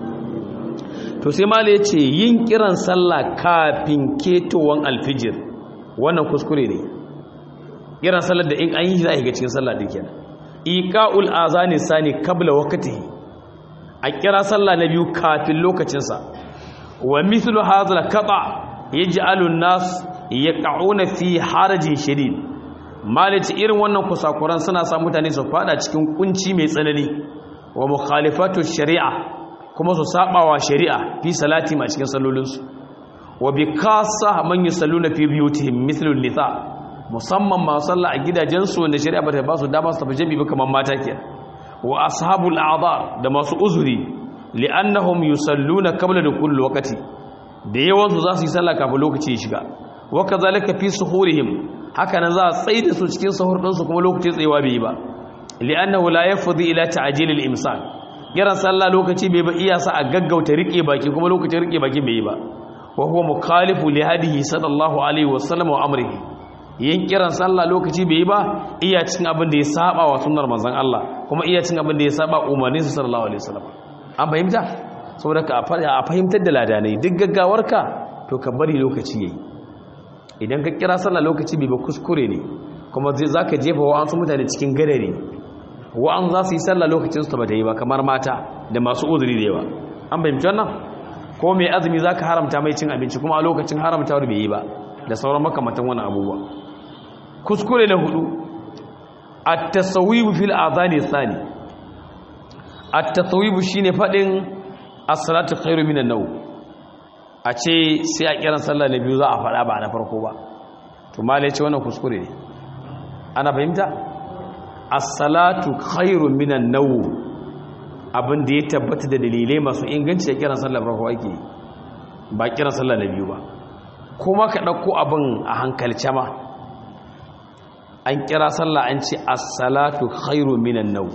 To sai mala ya ce yin kiran sallah kafin ketowan alfijir wannan kuskure ne. Kiran sallar da in an yi za a shiga cikin sallah din kenan. iqa'ul azani sani qabla waqtihi a kira sallah na biyu kafin lokacinsa wa mithlu hadha al-qata' yaj'alu an-nas yaqa'una fi harajin shadid malaci irin wannan kusakuran suna sa mutane su fada cikin kunci mai tsanani wa mukhalifatu shari'a kuma su sabawa shari'a fi salati ma cikin sallolinsu wa bi kasa man yusalluna fi biyutihim mithlu an-nisa musamman ma salla a gidajensu wanda shari'a ba ta ba su dama su tafi jami'i ba kamar mata ke wa ashabul a'dhar da masu uzuri li'annahum yusalluna qabla kulli waqti da yawan su za su yi sallah kafin lokaci ya shiga wa kazalika fi suhurihim haka nan za a tsaida su cikin sahur din su kuma lokacin tsayawa bai yi ba li'annahu la yafdi ila ta'jil al-imsak kiran sallah lokaci bai ba iya sa a gaggauta rike baki kuma lokacin rike baki bai yi ba wa huwa mukhalifu li hadihi sallallahu alaihi wasallam wa amrihi yin kiran sallah lokaci bai yi ba iya cin abin da ya saba wa sunnar manzon Allah kuma iya cin abin da ya saba umarnin sa sallallahu alaihi wasallam an fahimta saboda ka a fahimtar da ladanai duk gaggawarka to ka bari lokaci yayi idan ka kira sallah lokaci bai ba kuskure ne kuma zai zaka jefa wa an su mutane cikin gadari wa an za su yi sallah lokacin su ba ta yi ba kamar mata da masu uzuri da yawa an fahimci wannan ko mai azumi zaka haramta mai cin abinci kuma a lokacin haramtawar bai yi ba da sauran makamantan wannan abubuwa kuskure na hudu at-tasawwib fil adhani thani at-tasawwib shine fadin as-salatu khairu minan nawm a ce sai a kiran sallah na biyu za a fada ba na farko ba to malai ce wannan kuskure ne ana fahimta as-salatu khairu minan nawm abin da ya tabbata da dalilai masu inganci da kiran sallah farko ake ba kiran sallah na biyu ba kuma ka ɗauko abin a hankalce ma an kira sallah an ce as-salatu khairu minan naw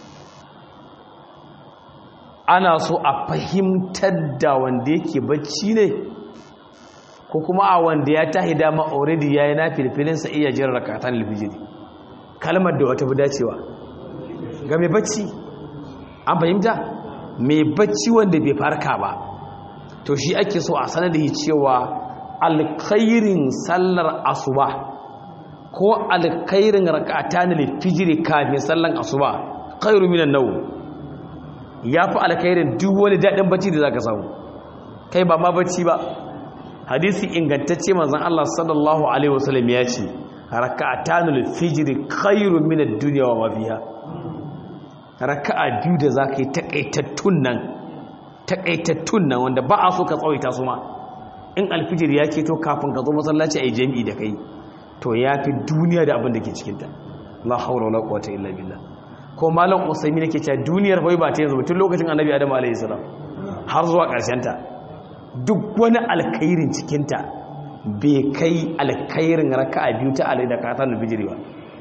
ana so a fahimtar da wanda yake bacci ne ko kuma a wanda ya tahi dama already yayi na filfilin sa iya jin rakatan alfijiri kalmar da wata dacewa ga mai bacci an fahimta mai bacci wanda bai farka ba to shi ake so a sanar da shi cewa alkhairin sallar asuba ko alkhairin rak'atan al-fajr kafin sallan asuba khairu minan nawm yafi alkhairin duk wani dadin bacci da zaka samu kai ba ma bacci ba hadisi ingantacce manzon Allah sallallahu alaihi wasallam ya ce rak'atan al-fajr khairu min ad-dunya wa ma fiha raka'a biyu da zaka yi takaitattun nan takaitattun nan wanda ba a so ka tsawaita su ma in alfijir ya keto kafin ka zo masallaci a yi jami'i da kai to ya fi duniya da abin da ke cikinta la haura wala quwwata illa billah ko malam usaimi nake cewa duniyar bai ba ta yanzu tun lokacin annabi adam alayhi salam har zuwa karshen ta duk wani alkhairin cikinta bai kai alkhairin raka'a biyu ta alai da katan alfijir ba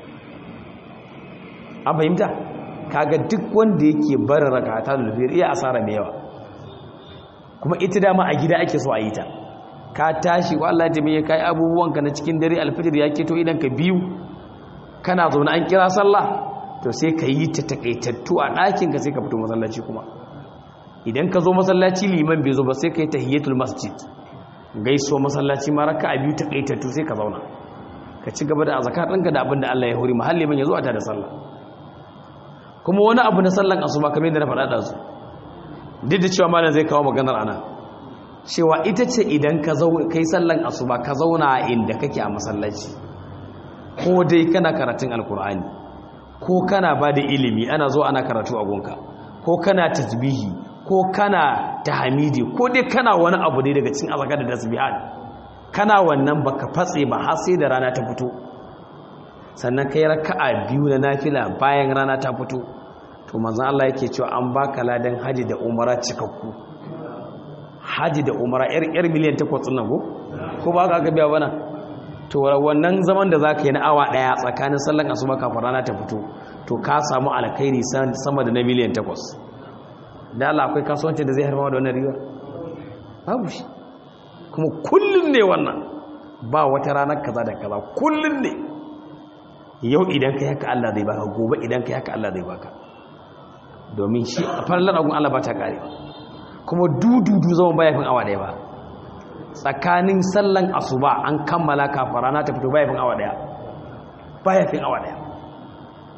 an fahimta kaga duk wanda yake bar rakatan alfijir iya asara mai yawa kuma ita dama a gida ake so a yi ta ka tashi wallahi jami'a kai abubuwanka na cikin dare alfijir ya keto idan ka biyu kana zaune an kira sallah to sai ka yi ta takaitattu a ɗakin ka sai ka fito masallaci kuma idan ka zo masallaci liman bai zo ba sai ka yi tahiyatul masjid gaiso masallaci ma raka'a biyu takaitattu sai ka zauna ka ci gaba da azkar ɗinka da abin da Allah ya hori mahalli man ya zo a ta da sallah kuma wani abu na sallan asuba kamar yadda na faɗa da su duk da cewa malam zai kawo maganar ana cewa ita ce idan ka kai sallan asuba ka zauna inda kake a masallaci ko dai kana karatun alkur'ani ko kana ba da ilimi ana zo ana karatu a gonka ko kana tasbihi ko kana tahmidi ko dai kana wani abu dai daga cikin azkar da tasbihat kana wannan baka fatse ba har sai da rana ta fito sannan kai raka'a biyu na nafila bayan rana ta fito to manzon Allah yake cewa an baka ladan haji da umara cikakku haji da umara yar yar miliyan takwas din nan ko ko ba ka ga biya bana to wannan zaman da zaka yi na awa daya tsakanin sallan asuba kafin rana ta fito to ka samu alkhairi sama da na miliyan takwas da Allah akwai kasuwanci da zai harba da wannan riba babu shi kuma kullun ne wannan ba wata ranar kaza da kaza kullun ne yau idan kai haka Allah zai baka gobe idan kai haka Allah zai baka domin shi a farlar agun Allah ba ta kare kuma dududu zaman baya fin awa daya ba tsakanin sallan asuba an kammala kafin rana ta fito baya fin awa daya baya fin awa daya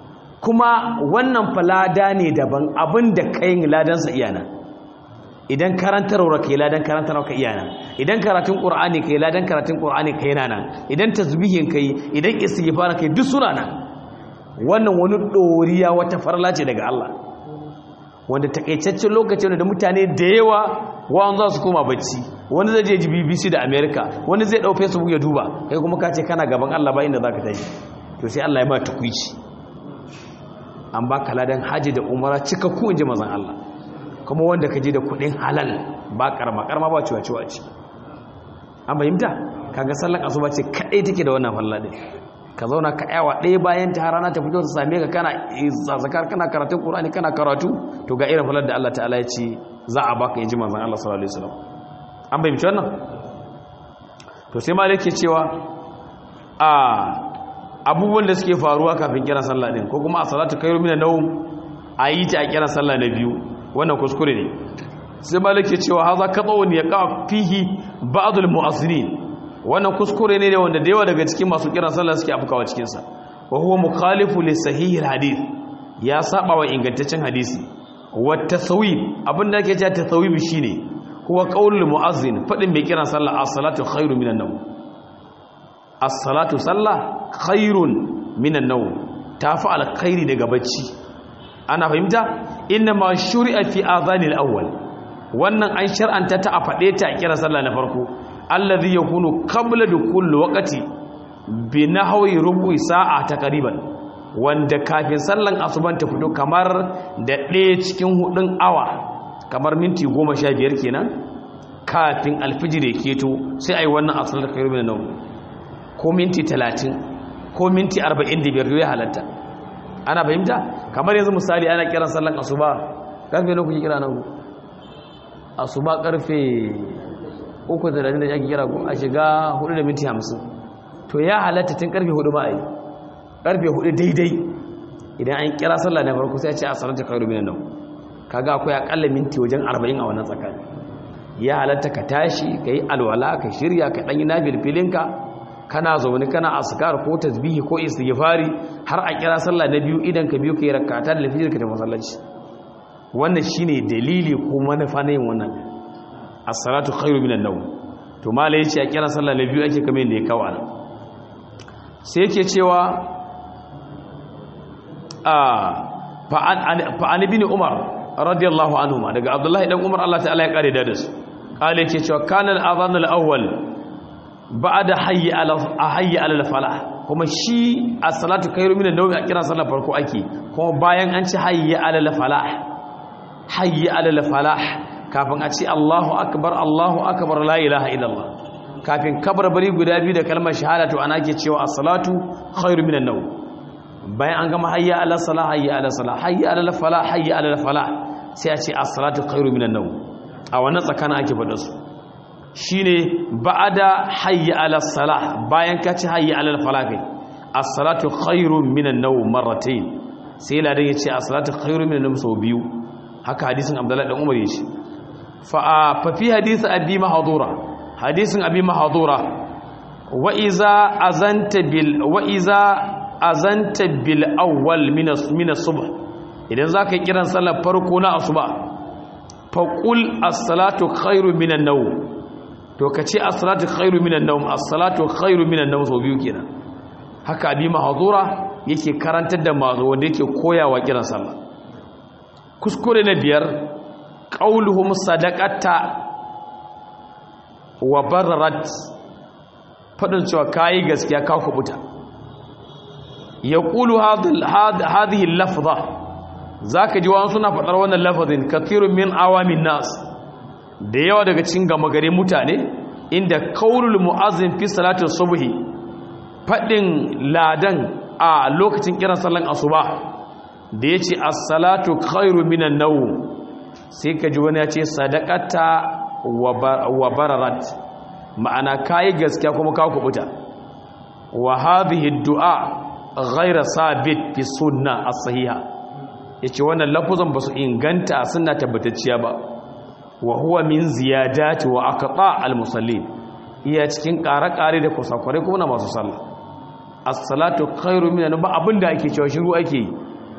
kuma wannan falada ne daban abin da kayin ladansa iyana. Idan karantarwa kai ladan karantarwa ka iyana, idan karatun qur'ani kai ladan karatun qur'ani kai yana, idan tasbihin kai, idan istighfar kai duk suna nan. Wannan wani doriya wata farla ce daga Allah, wanda takaitaccen lokacin da mutane da yawa wa'an za su koma bacci, wani zai je B B C da America, wani zai dau Facebook ya duba, kai kuma ka ce kana gaban Allah ba inda zaka tashi. To sai Allah ya ba tukuici, an baka ladan haji da umara cikakku inji manzon Allah, kuma wanda ka je da kudin halal ba karma karma ba ciwa ciwa ce. An bayyanta kaga sallar asuba ce kadai take da wannan falla din. Ka zauna ka yawa ɗaya bayan ta rana ta fito ta same ka kana zakar kana karatun Qur'ani kana karatu, to ga irin fallar da Allah ta'ala ya ce za a baka inji manzon Allah sallallahu alaihi wasallam. An bayyanta wannan? To sai malai yake cewa a abubuwan da suke faruwa kafin kiran sallah din, ko kuma a salatu khairu minan nawm ayi ta a kiran sallah na biyu, wannan kuskure ne. Sai malike cewa haza qat'un yaqa fihi ba'd al-mu'azzinin, wannan kuskure ne da wanda da yawa daga cikin masu kiran sallah suke afkawa cikin sa. Wa huwa mukhalifu li sahih al-hadith, ya saba wa ingantaccen hadisi. Wa tasawib, abinda yake cewa tasawib shine huwa qaulul mu'azzin, fadin mai kiran sallah as-salatu khairu minan nawm. As-salatu sallah khairun minan nawm, tafi al-khairi daga bacci. Ana fahimta? Inna ma shuri'a fi adhanil awwal, wannan an shar'anta ta a fade ta a kira sallah na farko, allazi yakunu qabla dukul waqti bi nahwi rubu'i sa'a taqriban, wanda kafin sallan asuban ta fito kamar da ɗaya cikin hudun awa, kamar minti goma sha biyar kenan kafin alfijir ya keto, sai ai wannan as-salatu khairu minan nawm, ko minti talatin ko minti arba'in da biyar ya halatta. Ana fahimta? Kamar yanzu misali ana kiran sallan asuba karfe nawa kuke kira nan? Asuba karfe uku da rabi da ake kira ko a shiga hudu da minti hamsin. To ya halatta tun karfe hudu ba ai. Karfe hudu daidai idan an kira sallah na farko sai a ce as-salatu khairu minan nawm. Kaga akwai akalla minti wajen arba'in a wannan tsakani. Ya halatta ka tashi, kai alwala, ka shirya, ka dan yi nafil filinka, kana zaune kana askar ko tasbihi ko istighfari har a kira sallah na biyu idan ka biyu kai rak'ata da lafiyar ka ta masallaci. Wannan shine dalili ko manufa na yin wannan as-salatu khairu minan nawm. To malai yace a kira sallah na biyu ake kamar yadda ya kawo nan. Sai yake cewa a fa an ibn Umar radiyallahu anhu, daga Abdullahi dan Umar Allah ta'ala ya kare da su, kale yake cewa kana al-adhan al-awwal ba'da hayyi ala hayyi ala al-falah, kuma shi as-salatu khairu minan nawm a kira sallar farko ake, kuma bayan an ci hayyi ala al-falah hayyi ala al-falah kafin a ce Allahu akbar Allahu akbar la ilaha illallah, kafin kabarbari guda biyu da kalmar shahada, to ana ke cewa as-salatu khairu minan nawm. Bayan an gama hayyi ala salah hayyi ala salah hayyi ala al-falah hayyi ala al-falah, sai a ce as-salatu khairu minan nawm. A wannan tsakanin ake faɗa su shine ba'ada hayyi ala salah, bayan ka ci hayyi ala falah kai as-salatu khairun minan nawm marratayn, sai ladan yace as-salatu khairun minan nawm sau biyu. Haka hadisin Abdullah dan Umar yace. Fa fa fi hadisi abi mahdura, hadisin abi mahdura, wa iza azanta bil wa iza azanta bil awwal min min as-subh, idan zaka kiran sallar farko na asuba fa qul as-salatu khairun minan nawm, to ka ce as-salatu khairu minan nawm, as-salatu khairu minan nawm sau biyu kenan. Haka abi mahzura yake karantar da mazo wanda yake koyawa kiran sallah. Kuskure na biyar qauluhum sadaqata wa bararat, fadin cewa kai gaskiya ka kubuta. Yaqulu hadhihi al-lafza, zaka ji wani suna fadar wannan lafazin kathirun min awamin nas, da yawa daga cikin gama gare mutane, inda kaulul mu'azzin fi salatin subhi, fadin ladan a lokacin kiran sallan asuba da yace as-salatu khairu minan nawm, sai ka ji wani ya ce sadaqata wa bararat, ma'ana kai gaskiya kuma ka kubuta. Wa hadhihi ad-du'a ghayra sabit fi sunnah as-sahiha, yace wannan lafuzan basu inganta a sunna tabbatacciya ba. Wa huwa min ziyadati wa aqta al-musallin, iya cikin ƙare-ƙare da kusakware kuma na masu sallah. As-salatu khairu minan, ba abinda ake cewa shiru ake yi,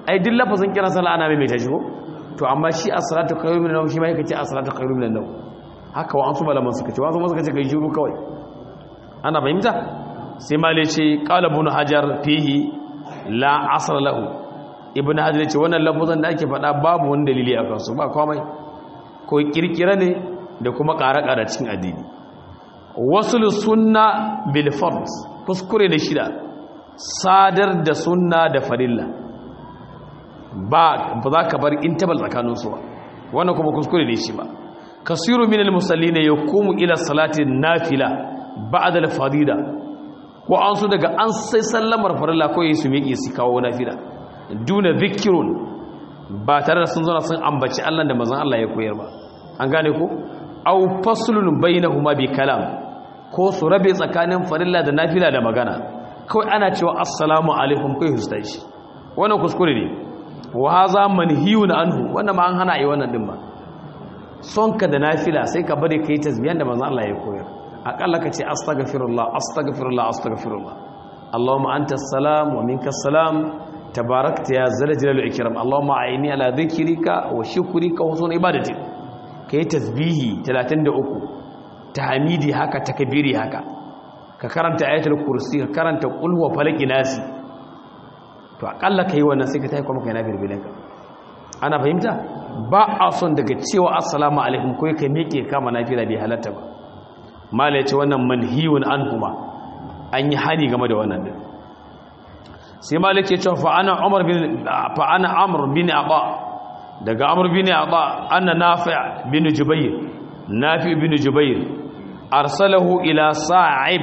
ai duk lafazin kiran sallah ana mai tashi ko to amma shi as-salatu khairu minan nawm shi ma yake ce as-salatu khairu minan nawm haka wa an su malaman suka ce wa su suka ce kai shiru kawai ana fahimta sai ma ce qala ibn hajar fihi la asr lahu ibn hajar ce wannan lafazan da ake faɗa babu wani dalili akan su ba komai ko kirkira ne da kuma ƙara-ƙara cikin addini wasul sunna bil fard kuskure da shida sadar da sunna da farilla ba ba za ka bar intabal tsakanin su ba wannan kuma kuskure ne shi ba kasiru minal musallina yaqumu ila salati nafila ba'da al fadila ko an su daga an sai sallamar farilla ko yi su miƙe su kawo nafila duna zikrun ba tare da sun zo sun ambaci Allah da manzon Allah ya koyar ba an gane ko aw faslun bainahuma bi kalam ko su rabe tsakanin farilla da nafila da magana kawai ana cewa assalamu alaikum kai hustashi wannan kuskure ne wa hadha manhiyun anhu wannan ma an hana yi wannan din ba sonka da nafila sai ka bari kai tasbihan da manzon Allah ya koyar akalla ka ce astaghfirullah astaghfirullah astaghfirullah allahumma antas salam wa minkas salam tabarakta ya zal jalali wal ikram allahumma a'inni ala dhikrika wa shukrika wa husni ibadatik kai tasbihi talatin da uku tahmidi haka takbiri haka ka karanta ayatul kursi ka karanta qul huwa falaq nasi to akalla kai wannan sai ka tayi kuma kai na birbilanka ana fahimta ba a son daga cewa assalamu alaikum kai ka miƙe kama nafila bai halatta ba mala yace wannan manhiyun anhuma an yi hani game da wannan din sai malik ya ce fa ana umar bin fa ana amr bin aba daga amr bin aba anna nafi' bin jubayr nafi' bin jubayr arsalahu ila sa'ib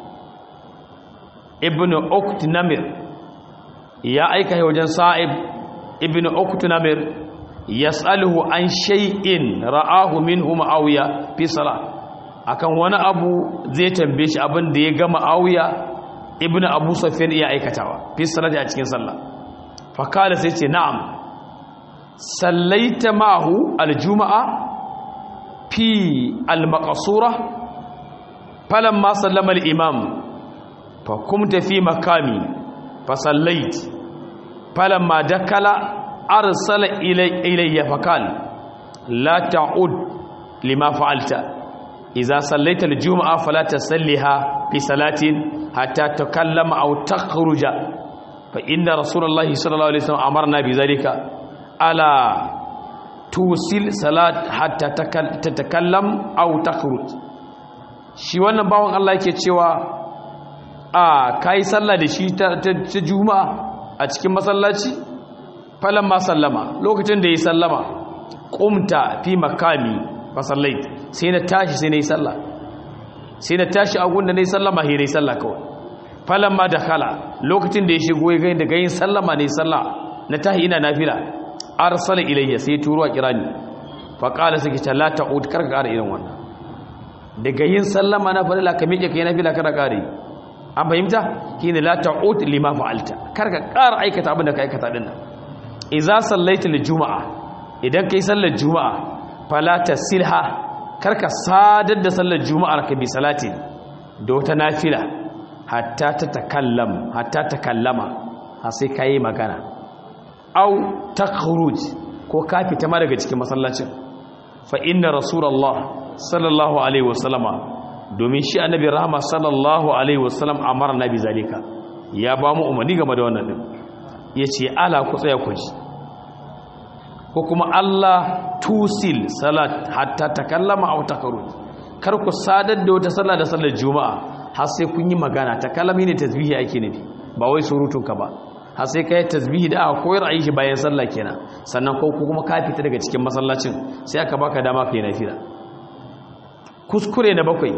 ibn ukt namir ya aika wajen sa'ib ibn ukt namir yas'aluhu an shay'in ra'ahu minhu muawiya fi salat akan wani abu zai tambaye shi abin da ya ga muawiya ibn abu sufyan ya aikatawa fi salati a cikin sallah fa kala sai ce na'am sallaita ma'ahu aljuma'a fi almaqsura falamma sallama al-imam fa kumta fi makami fa sallait falamma dakala arsala ilayya fa qala la ta'ud lima fa'alta idza sallaita aljuma'a fala tasalliha fi salatin hatta takallama aw takhruja fa inna rasulullahi sallallahu alaihi wasallam amarna bi zalika ala tusil salat hatta tatakallam aw takhruj shi wannan bawon Allah yake cewa a kai sallah da shi ta juma'a a cikin masallaci falan ma sallama lokacin da yi sallama qumta fi makami fa sallait sai na tashi sai na yi sallah sai na tashi a gunda na yi sallama sai na yi sallah kawai falan ma dakhala lokacin da ya shigo ya gani daga yin sallama ne sallah na tahi ina nafila arsala ilayya sai turo a kirani fa qala sai ta la ta'ud karka ƙara irin wannan daga yin sallama na farilla ka miƙe kai nafila kada ƙare an fahimta shine la ta'ud lima fa'alta karka ƙara aikata abin da ka aikata din nan idza sallaita lijuma'a idan kai sallar juma'a fala tasilha karka sadar da sallar juma'ar ka bi salati da wata nafila hatta ta takallam hatta takallama har sai kai magana au takhruj ko ka fita ma daga cikin masallacin fa inna rasulullah sallallahu alaihi wasallama domin shi annabi rahma sallallahu alaihi wasallam amara nabi zalika ya ba mu umarni game da wannan din yace ala ku tsaya ku ji ko kuma Allah tusil salat hatta takallama au takhruj kar ku sadar da wata sallah da sallar juma'a har sai kun yi magana takallami ne tasbihi ake nufi ba wai surutun ka ba har sai kai tasbihi da aka koyar a yi shi bayan sallah kenan sannan ko kuma ka fita daga cikin masallacin sai aka baka dama kai nafila kuskure na bakwai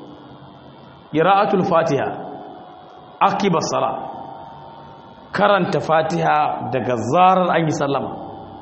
qira'atul fatiha akiba salat karanta fatiha daga zarar an yi sallama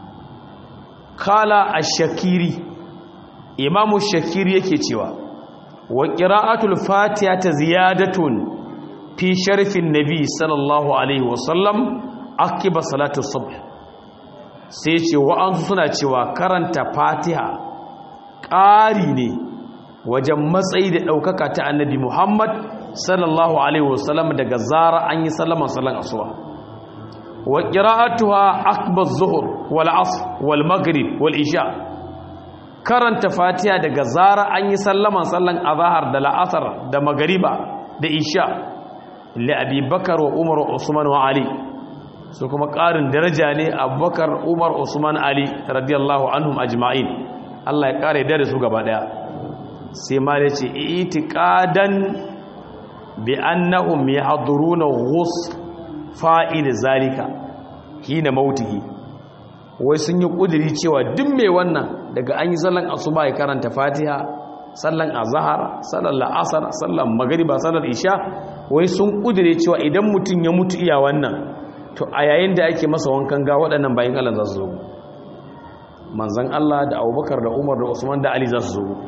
kala ash-shakiri imamu shakiri yake cewa wa qira'atul fatiha ta ziyadatun fi sharfin nabi sallallahu alaihi wasallam akiba salatu subh sai ce wa'ansu suna cewa karanta fatiha ƙari ne wajen matsayi da ɗaukaka ta annabi muhammad sallallahu alaihi wasallam daga zara an yi sallaman sallan asuba wa qira'atuha aqba az-zuhr wal 'asr wal maghrib wal isha karanta fatiha daga zara an yi sallaman sallan azhar da la'asar da magriba da isha li abi bakar wa umar wa usman wa ali su kuma ƙarin daraja ne abubakar umar usman ali radiyallahu anhum ajma'in Allah ya ƙare da su gaba daya sai ma da ce itiqadan bi annahum yahduruna ghus fa'il zalika hina mautihi wai sun yi kudiri cewa duk mai wannan daga an yi sallan asuba ya karanta fatiha sallan azhar sallan la'asar sallan magriba sallan isha wai sun kudire cewa idan mutum ya mutu iya wannan to a yayin da ake masa wankan ga waɗannan bayin Allah za su zo manzon Allah da Abubakar da Umar da Usman da Ali za su zo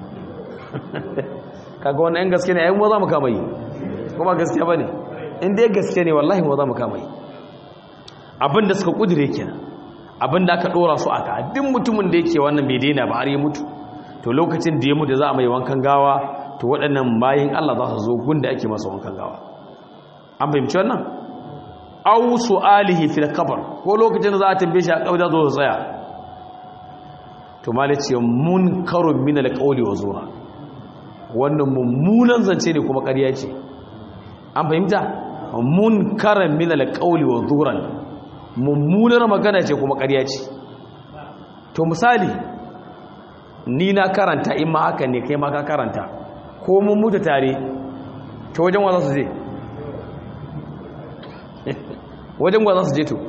kaga wannan yan gaske ne ai mu za mu kama yi kuma gaskiya bane in dai gaske ne wallahi mu za mu kama yi abinda suka kudire kenan abinda aka dora su aka duk mutumin da yake wannan bai daina ba har ya mutu to lokacin da ya mutu za a mai wankan gawa to waɗannan bayin Allah za su zo gunda ake masa wankan gawa an fahimci wannan aw su'alihi fil qabr ko lokacin da za a tambaye shi a kauda zo tsaya to malaci munkarun min al-qawli wa zura wannan mummunan zance ne kuma ƙarya ce an fahimta munkaran min al-qawli wa zuran mummunar magana ce kuma ƙarya ce to misali ni na karanta in ma haka ne kai ma ka karanta ko mun mutu tare to wajen wa za su je wajen wa za su je to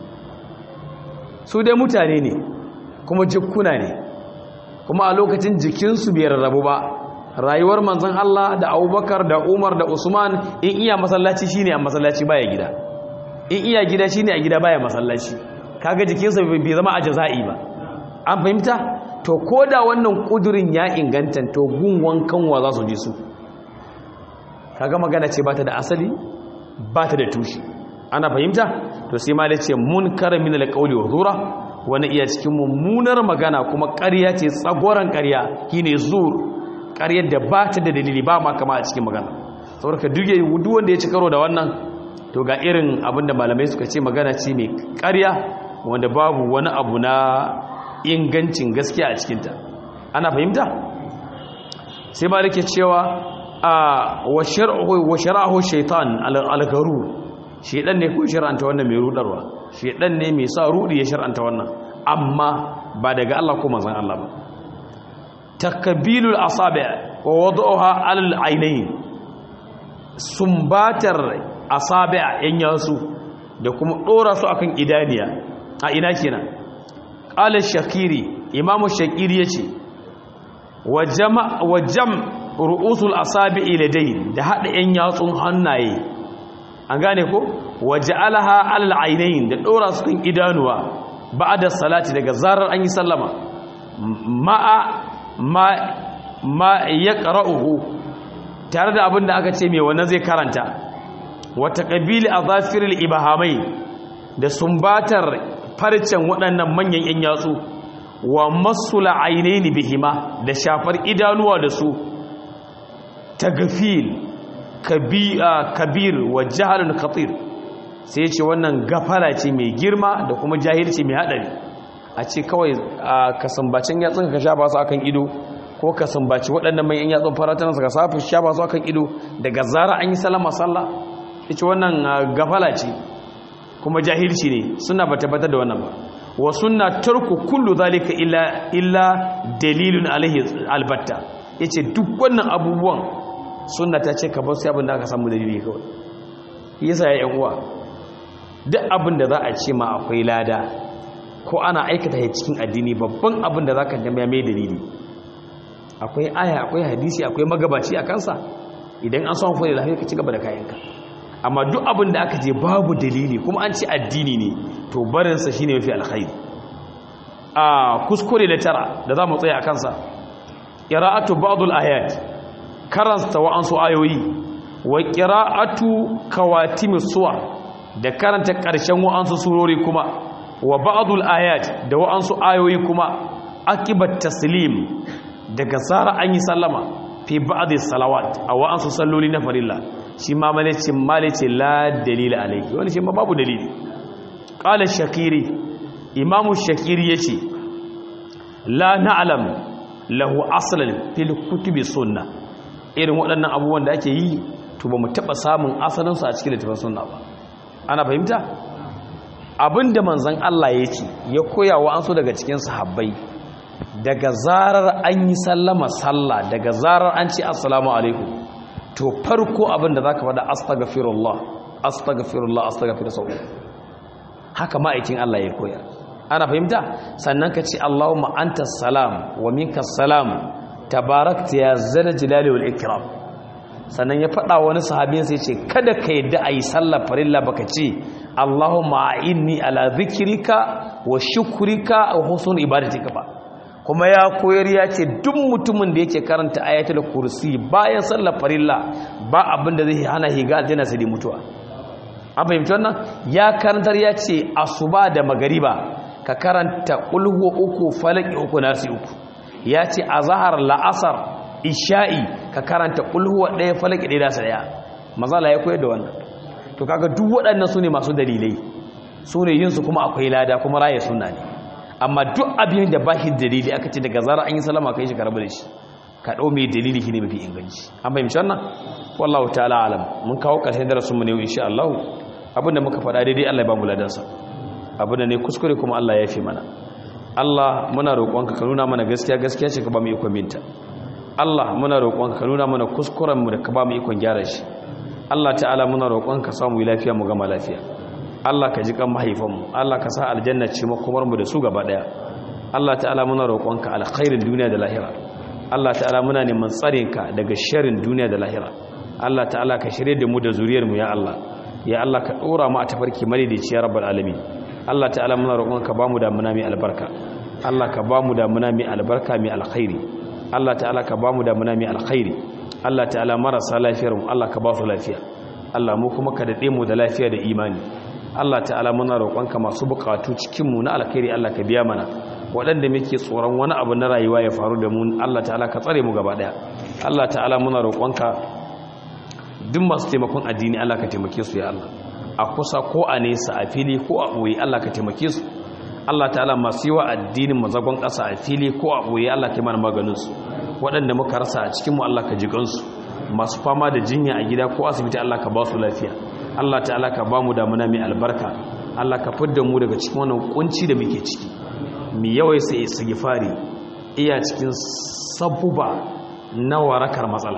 su dai mutane ne kuma jikkuna ne kuma a lokacin jikinsu bai rarrabu ba rayuwar manzon Allah da Abubakar da Umar da Usman in iya masallaci shine a masallaci baya gida in iya gida shine a gida baya masallaci kaga jikinsa bai zama a jaza'i ba an fahimta to koda wannan kudurin ya inganta to gun wankan wa za su je su kaga magana ce bata da asali bata da tushe ana fahimta to sai ma ce munkar min alqawli wa zura wani iya cikin mummunar magana kuma ƙarya ce tsagoran ƙarya shine zur ƙaryar da bata da dalili ba ma kama a cikin magana saboda ka duge duk wanda ya ci karo da wannan to ga irin abinda malamai suka ce magana ce mai ƙarya wanda babu wani abu na ingancin gaskiya a cikinta ana fahimta sai ba rike cewa a wa shar'ahu shaitan al-gharur shedan ne ko shar'anta wannan mai rudarwa shedan ne mai sa rudi ya shar'anta wannan amma ba daga Allah ko manzon Allah ba takbilul asabi' wa wad'uha al-aynayn sumbatar asabi' yan yasu da kuma dora su akan idaniya a ina kenan qala shakiri imamu shakiri yace wa jama' wa jam' ru'usul asabi'i ladayn da hada yan yatsun hannaye an gane ko waja'alaha alal aynayn da dora su kan idanuwa ba'da salati daga zarar an yi sallama ma'a ma ma yaqra'uhu tare da abinda aka ce me wannan zai karanta wa taqbili azafiril ibhamai da sumbatar farcen waɗannan manyan yan yatsu wa masula aynayn bihima da shafar idanuwa da su tagfil kabir wa jahalun khatir sai ce wannan gafara ce mai girma da kuma jahilci mai hadari a ce kawai ka sambacin yatsun ka shafa su akan ido ko ka sambaci waɗannan mai yatsun faratan su ka safu shafa su akan ido daga zara an yi salama sallah ce wannan gafala ce kuma jahilci ne suna ba tabbatar da wannan ba wa sunna tarku kullu zalika illa illa dalilun alaihi albatta yace duk wannan abubuwan sunna ta ce ka bar sai abin da aka samu dalili kawai yasa ya yan uwa duk abin da za a ce ma akwai lada ko ana aikata shi cikin addini babban abin da zaka tambaya mai dalili akwai aya akwai hadisi akwai magabaci a kansa idan an samu fa lafiya ka ci gaba da kayanka amma duk abin da aka je babu dalili kuma an ce addini ne to barin sa shine mafi alkhairi a kuskure da tara da za mu tsaya a kansa qira'atu ba'dul ayat karanta wa'ansu ayoyi wa qira'atu kawatimis suwar da karanta ƙarshen wa'ansu surori kuma wa ba'dul ayat da wa'ansu ayoyi kuma akibat taslim daga sara an yi sallama fi ba'dhi salawat a wa'ansu salloli na farilla shi ma malice malice la dalila alayhi wani shi ma babu dalili qala shakiri imamu shakiri yace la na'lam lahu aslan fil kutubi sunna irin waɗannan abubuwan da ake yi to ba mu taɓa samun asalin su a cikin littafin sunna ba ana fahimta abinda manzon Allah ya ce ya koya wa an so daga cikin sahabbai daga zarar an yi sallama sallah daga zarar an ce assalamu alaikum to farko abinda zaka faɗa astaghfirullah astaghfirullah astaghfirullah haka ma'aikin Allah ya koyar ana fahimta sannan ka ce Allahumma antas salam wa minkas salam tabarakta ya zal jalali wal ikram sannan ya faɗa wani sahabin sai ce kada ka yadda ayi sallar farilla baka ce Allahumma a'inni ala dhikrika wa shukrika wa husn ibadatika ba kuma ya koyar ya ce duk mutumin da yake karanta ayatul kursi bayan sallar farilla ba abin da zai hana higa aljanna sai mutuwa an fahimci wannan ya karantar ya ce asuba da magariba ka karanta ulhu uku falaki uku nasi uku ya ce azhar la'asar isha'i ka karanta ulhu ɗaya falaki ɗaya nasi ɗaya mazala ya koyar da wannan to kaga duk waɗannan su ne masu dalilai su ne yinsu kuma akwai lada kuma raye sunna ne amma duk abin da ba shi dalili aka ce daga zara an yi salama kai shi karabu da shi ka ɗau mai dalili shi ne mafi inganci an fahimci wannan wallahu ta'ala alam mun kawo ƙarshen darasin mu ne insha Allah abinda muka faɗa daidai Allah ya ba mu ladansa abinda ne kuskure kuma Allah ya fi mana Allah muna roƙonka ka nuna mana gaskiya gaskiya ce ka ba mu ikon binta Allah muna roƙonka ka nuna mana kuskuren mu da ka ba mu ikon gyara shi Allah ta'ala muna roƙonka samu lafiya mu gama lafiya Allah ka ji kan mahaifanmu Allah ka sa aljanna ce makomar mu da su gaba daya Allah ta'ala muna roƙonka alkhairin duniya da lahira Allah ta'ala muna neman tsarinka daga sharrin duniya da lahira Allah ta'ala ka shirye da mu da zuriyar mu ya Allah ya Allah ka dora mu a tafarki madaidaici ya rabbal alamin Allah ta'ala muna roƙonka ba mu da muna mai albarka Allah ka ba mu da muna mai albarka mai alkhairi Allah ta'ala ka ba mu da muna mai alkhairi Allah ta'ala marasa lafiyar mu Allah ka ba su lafiya Allah mu kuma ka dade mu da lafiya da imani Allah ta'ala muna roƙonka masu buƙatu cikin mu na alkhairi Allah ka biya mana waɗanda muke tsoron wani abu na rayuwa ya faru da mu Allah ta'ala ka tsare mu gaba daya Allah ta'ala muna roƙonka duk masu taimakon addini Allah ka taimake su ya Allah a kusa ko a nesa a fili ko a ɓoye Allah ka taimake su Allah ta'ala masu yi wa addinin mazagon ƙasa a fili ko a ɓoye Allah ka yi mana maganinsu waɗanda muka rasa a cikinmu Allah ka ji gansu masu fama da jinya a gida ko asibiti Allah ka ba su lafiya Allah ta'ala ka ba mu damuna mai albarka Allah ka fidda mu daga cikin wannan kunci da muke ciki mu yawai sai istighfari iya cikin sabuba na warakar matsala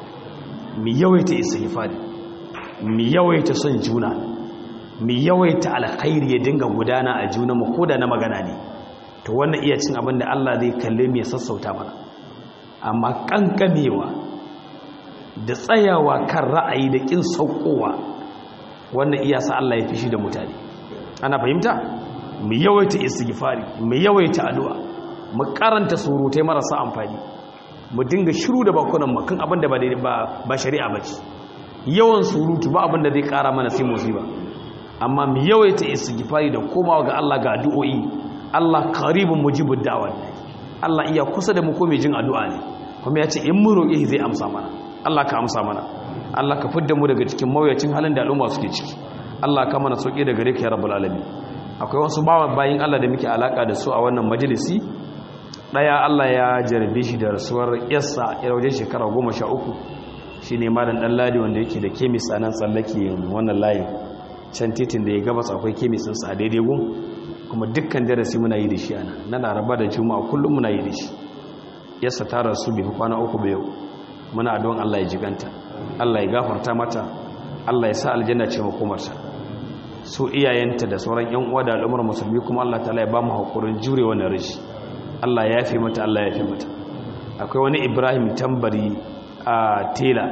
mu yawaita istighfari mu yawaita son juna mu yawaita alkhairi ya dinga gudana a juna mu koda na magana ne to wannan iya cin abin da Allah zai kalle mu ya sassauta mana amma kankamewa da tsayawa kan ra'ayi da kin saukowa wannan iya sa Allah ya fishi da mutane ana fahimta mu yawaita istighfari mu yawaita addu'a mu karanta surutai marasa amfani mu dinga shiru da bakunan mu kan abin da ba ba, ba shari'a bace yawan surutu ba abin da zai kara mana sai musiba amma mu yawaita istighfari da komawa ga Allah ga addu'o'i Allah qaribun mujibud da'wat Allah iya kusa da mu ko mai jin addu'a ne kuma ya ce in mu roƙe zai amsa mana Allah ka amsa mana Allah ka fidda mu daga cikin mawuyacin halin da al'umma suke ciki Allah ka mana sauki daga gare ka ya rabbul alamin akwai wasu bawan bayin Allah da muke alaka da su a wannan majalisi daya Allah ya jarabe shi da rasuwar yassa ya wajen shekara goma sha uku shine malam dan ladi wanda yake da kemis a nan tsallake wannan layin can titin da ya gabas akwai kemis din sa a daidai gun kuma dukkan darasi muna yi da shi ana na laraba da juma'a kullum muna yi da shi yassa ta rasu bai kwana uku ba yau muna don Allah ya jiganta Allah ya gafarta mata Allah ya sa aljanna ce makomarta su iyayenta da sauran yan uwa da al'ummar musulmi kuma Allah ta'ala ya ba mu hakurin jure wannan rashi Allah ya yafe mata Allah ya yafe mata akwai wani Ibrahim Tambari a tela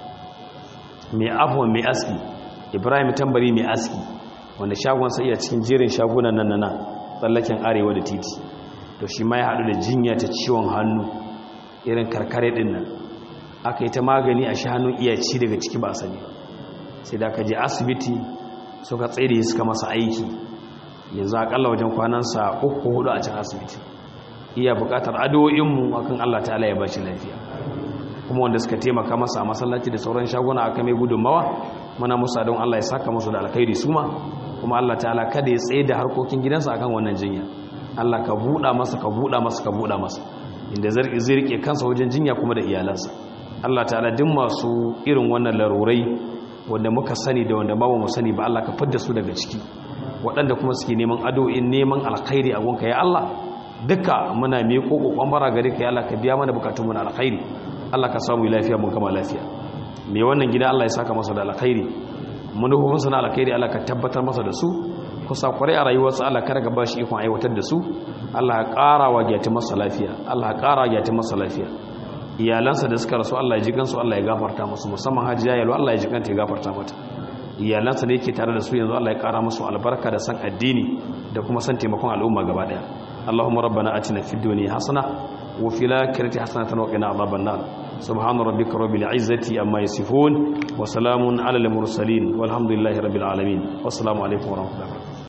mai afwa mai aski Ibrahim Tambari mai aski wanda shagon sa iya cikin jerin shagunan nan nan tsallaken arewa da titi to shi ma ya hadu da jinya ta ciwon hannu irin karkare din nan aka yi ta magani a hannun iyaci daga ciki ba a sani sai da aka je asibiti suka tsere suka masa aiki yanzu akalla wajen kwanansa uku hudu a cikin asibiti iya bukatar addu'o'inmu akan Allah ta'ala ya bashi lafiya kuma wanda suka taimaka masa a masallaci da sauran shaguna aka mai gudunmawa muna musa don Allah ya saka musu da alkhairi suma kuma Allah ta'ala kada ya tsaye da harkokin gidansa akan wannan jinya. Allah ka buɗa masa ka buɗa masa ka buɗa masa inda zai rike kansa wajen jinya kuma da iyalansa. Allah ta'ala duk masu irin wannan larurai wanda muka sani da wanda ba mu sani ba Allah ka fidda su daga ciki, waɗanda kuma suke neman addu'o'in neman alkhairi a gonka ya Allah duka muna mai kokon bara gare ka ya Allah ka biya mana bukatun mu na alkhairi. Allah ka samu lafiya mun kama lafiya. Me wannan gida Allah ya saka masa da alkhairi, manufofin sa na alkhairi Allah ka tabbatar masa da su, kusa kwarai a rayuwarsa Allah ka raga bashi ikon aiwatar da su. Allah ya ƙara wa gyati masa lafiya, Allah ya ƙara gyati masa lafiya. Iyalansa da suka rasu Allah ya ji kansu, Allah ya gafarta musu, musamman Hajiya Yalo Allah ya ji kanta ya gafarta mata. Iyalansa da yake tare da su yanzu Allah ya ƙara musu albarka da san addini da kuma san taimakon al'umma gaba daya. Allahumma rabbana atina fid dunya hasana wa fil akhirati hasanatan wa qina adhaban nar. Subhana rabbika rabbil izzati amma yasifun wa salamun alal mursalin walhamdulillahi rabbil alamin. Wassalamu alaikum wa rahmatullahi wa barakatuh.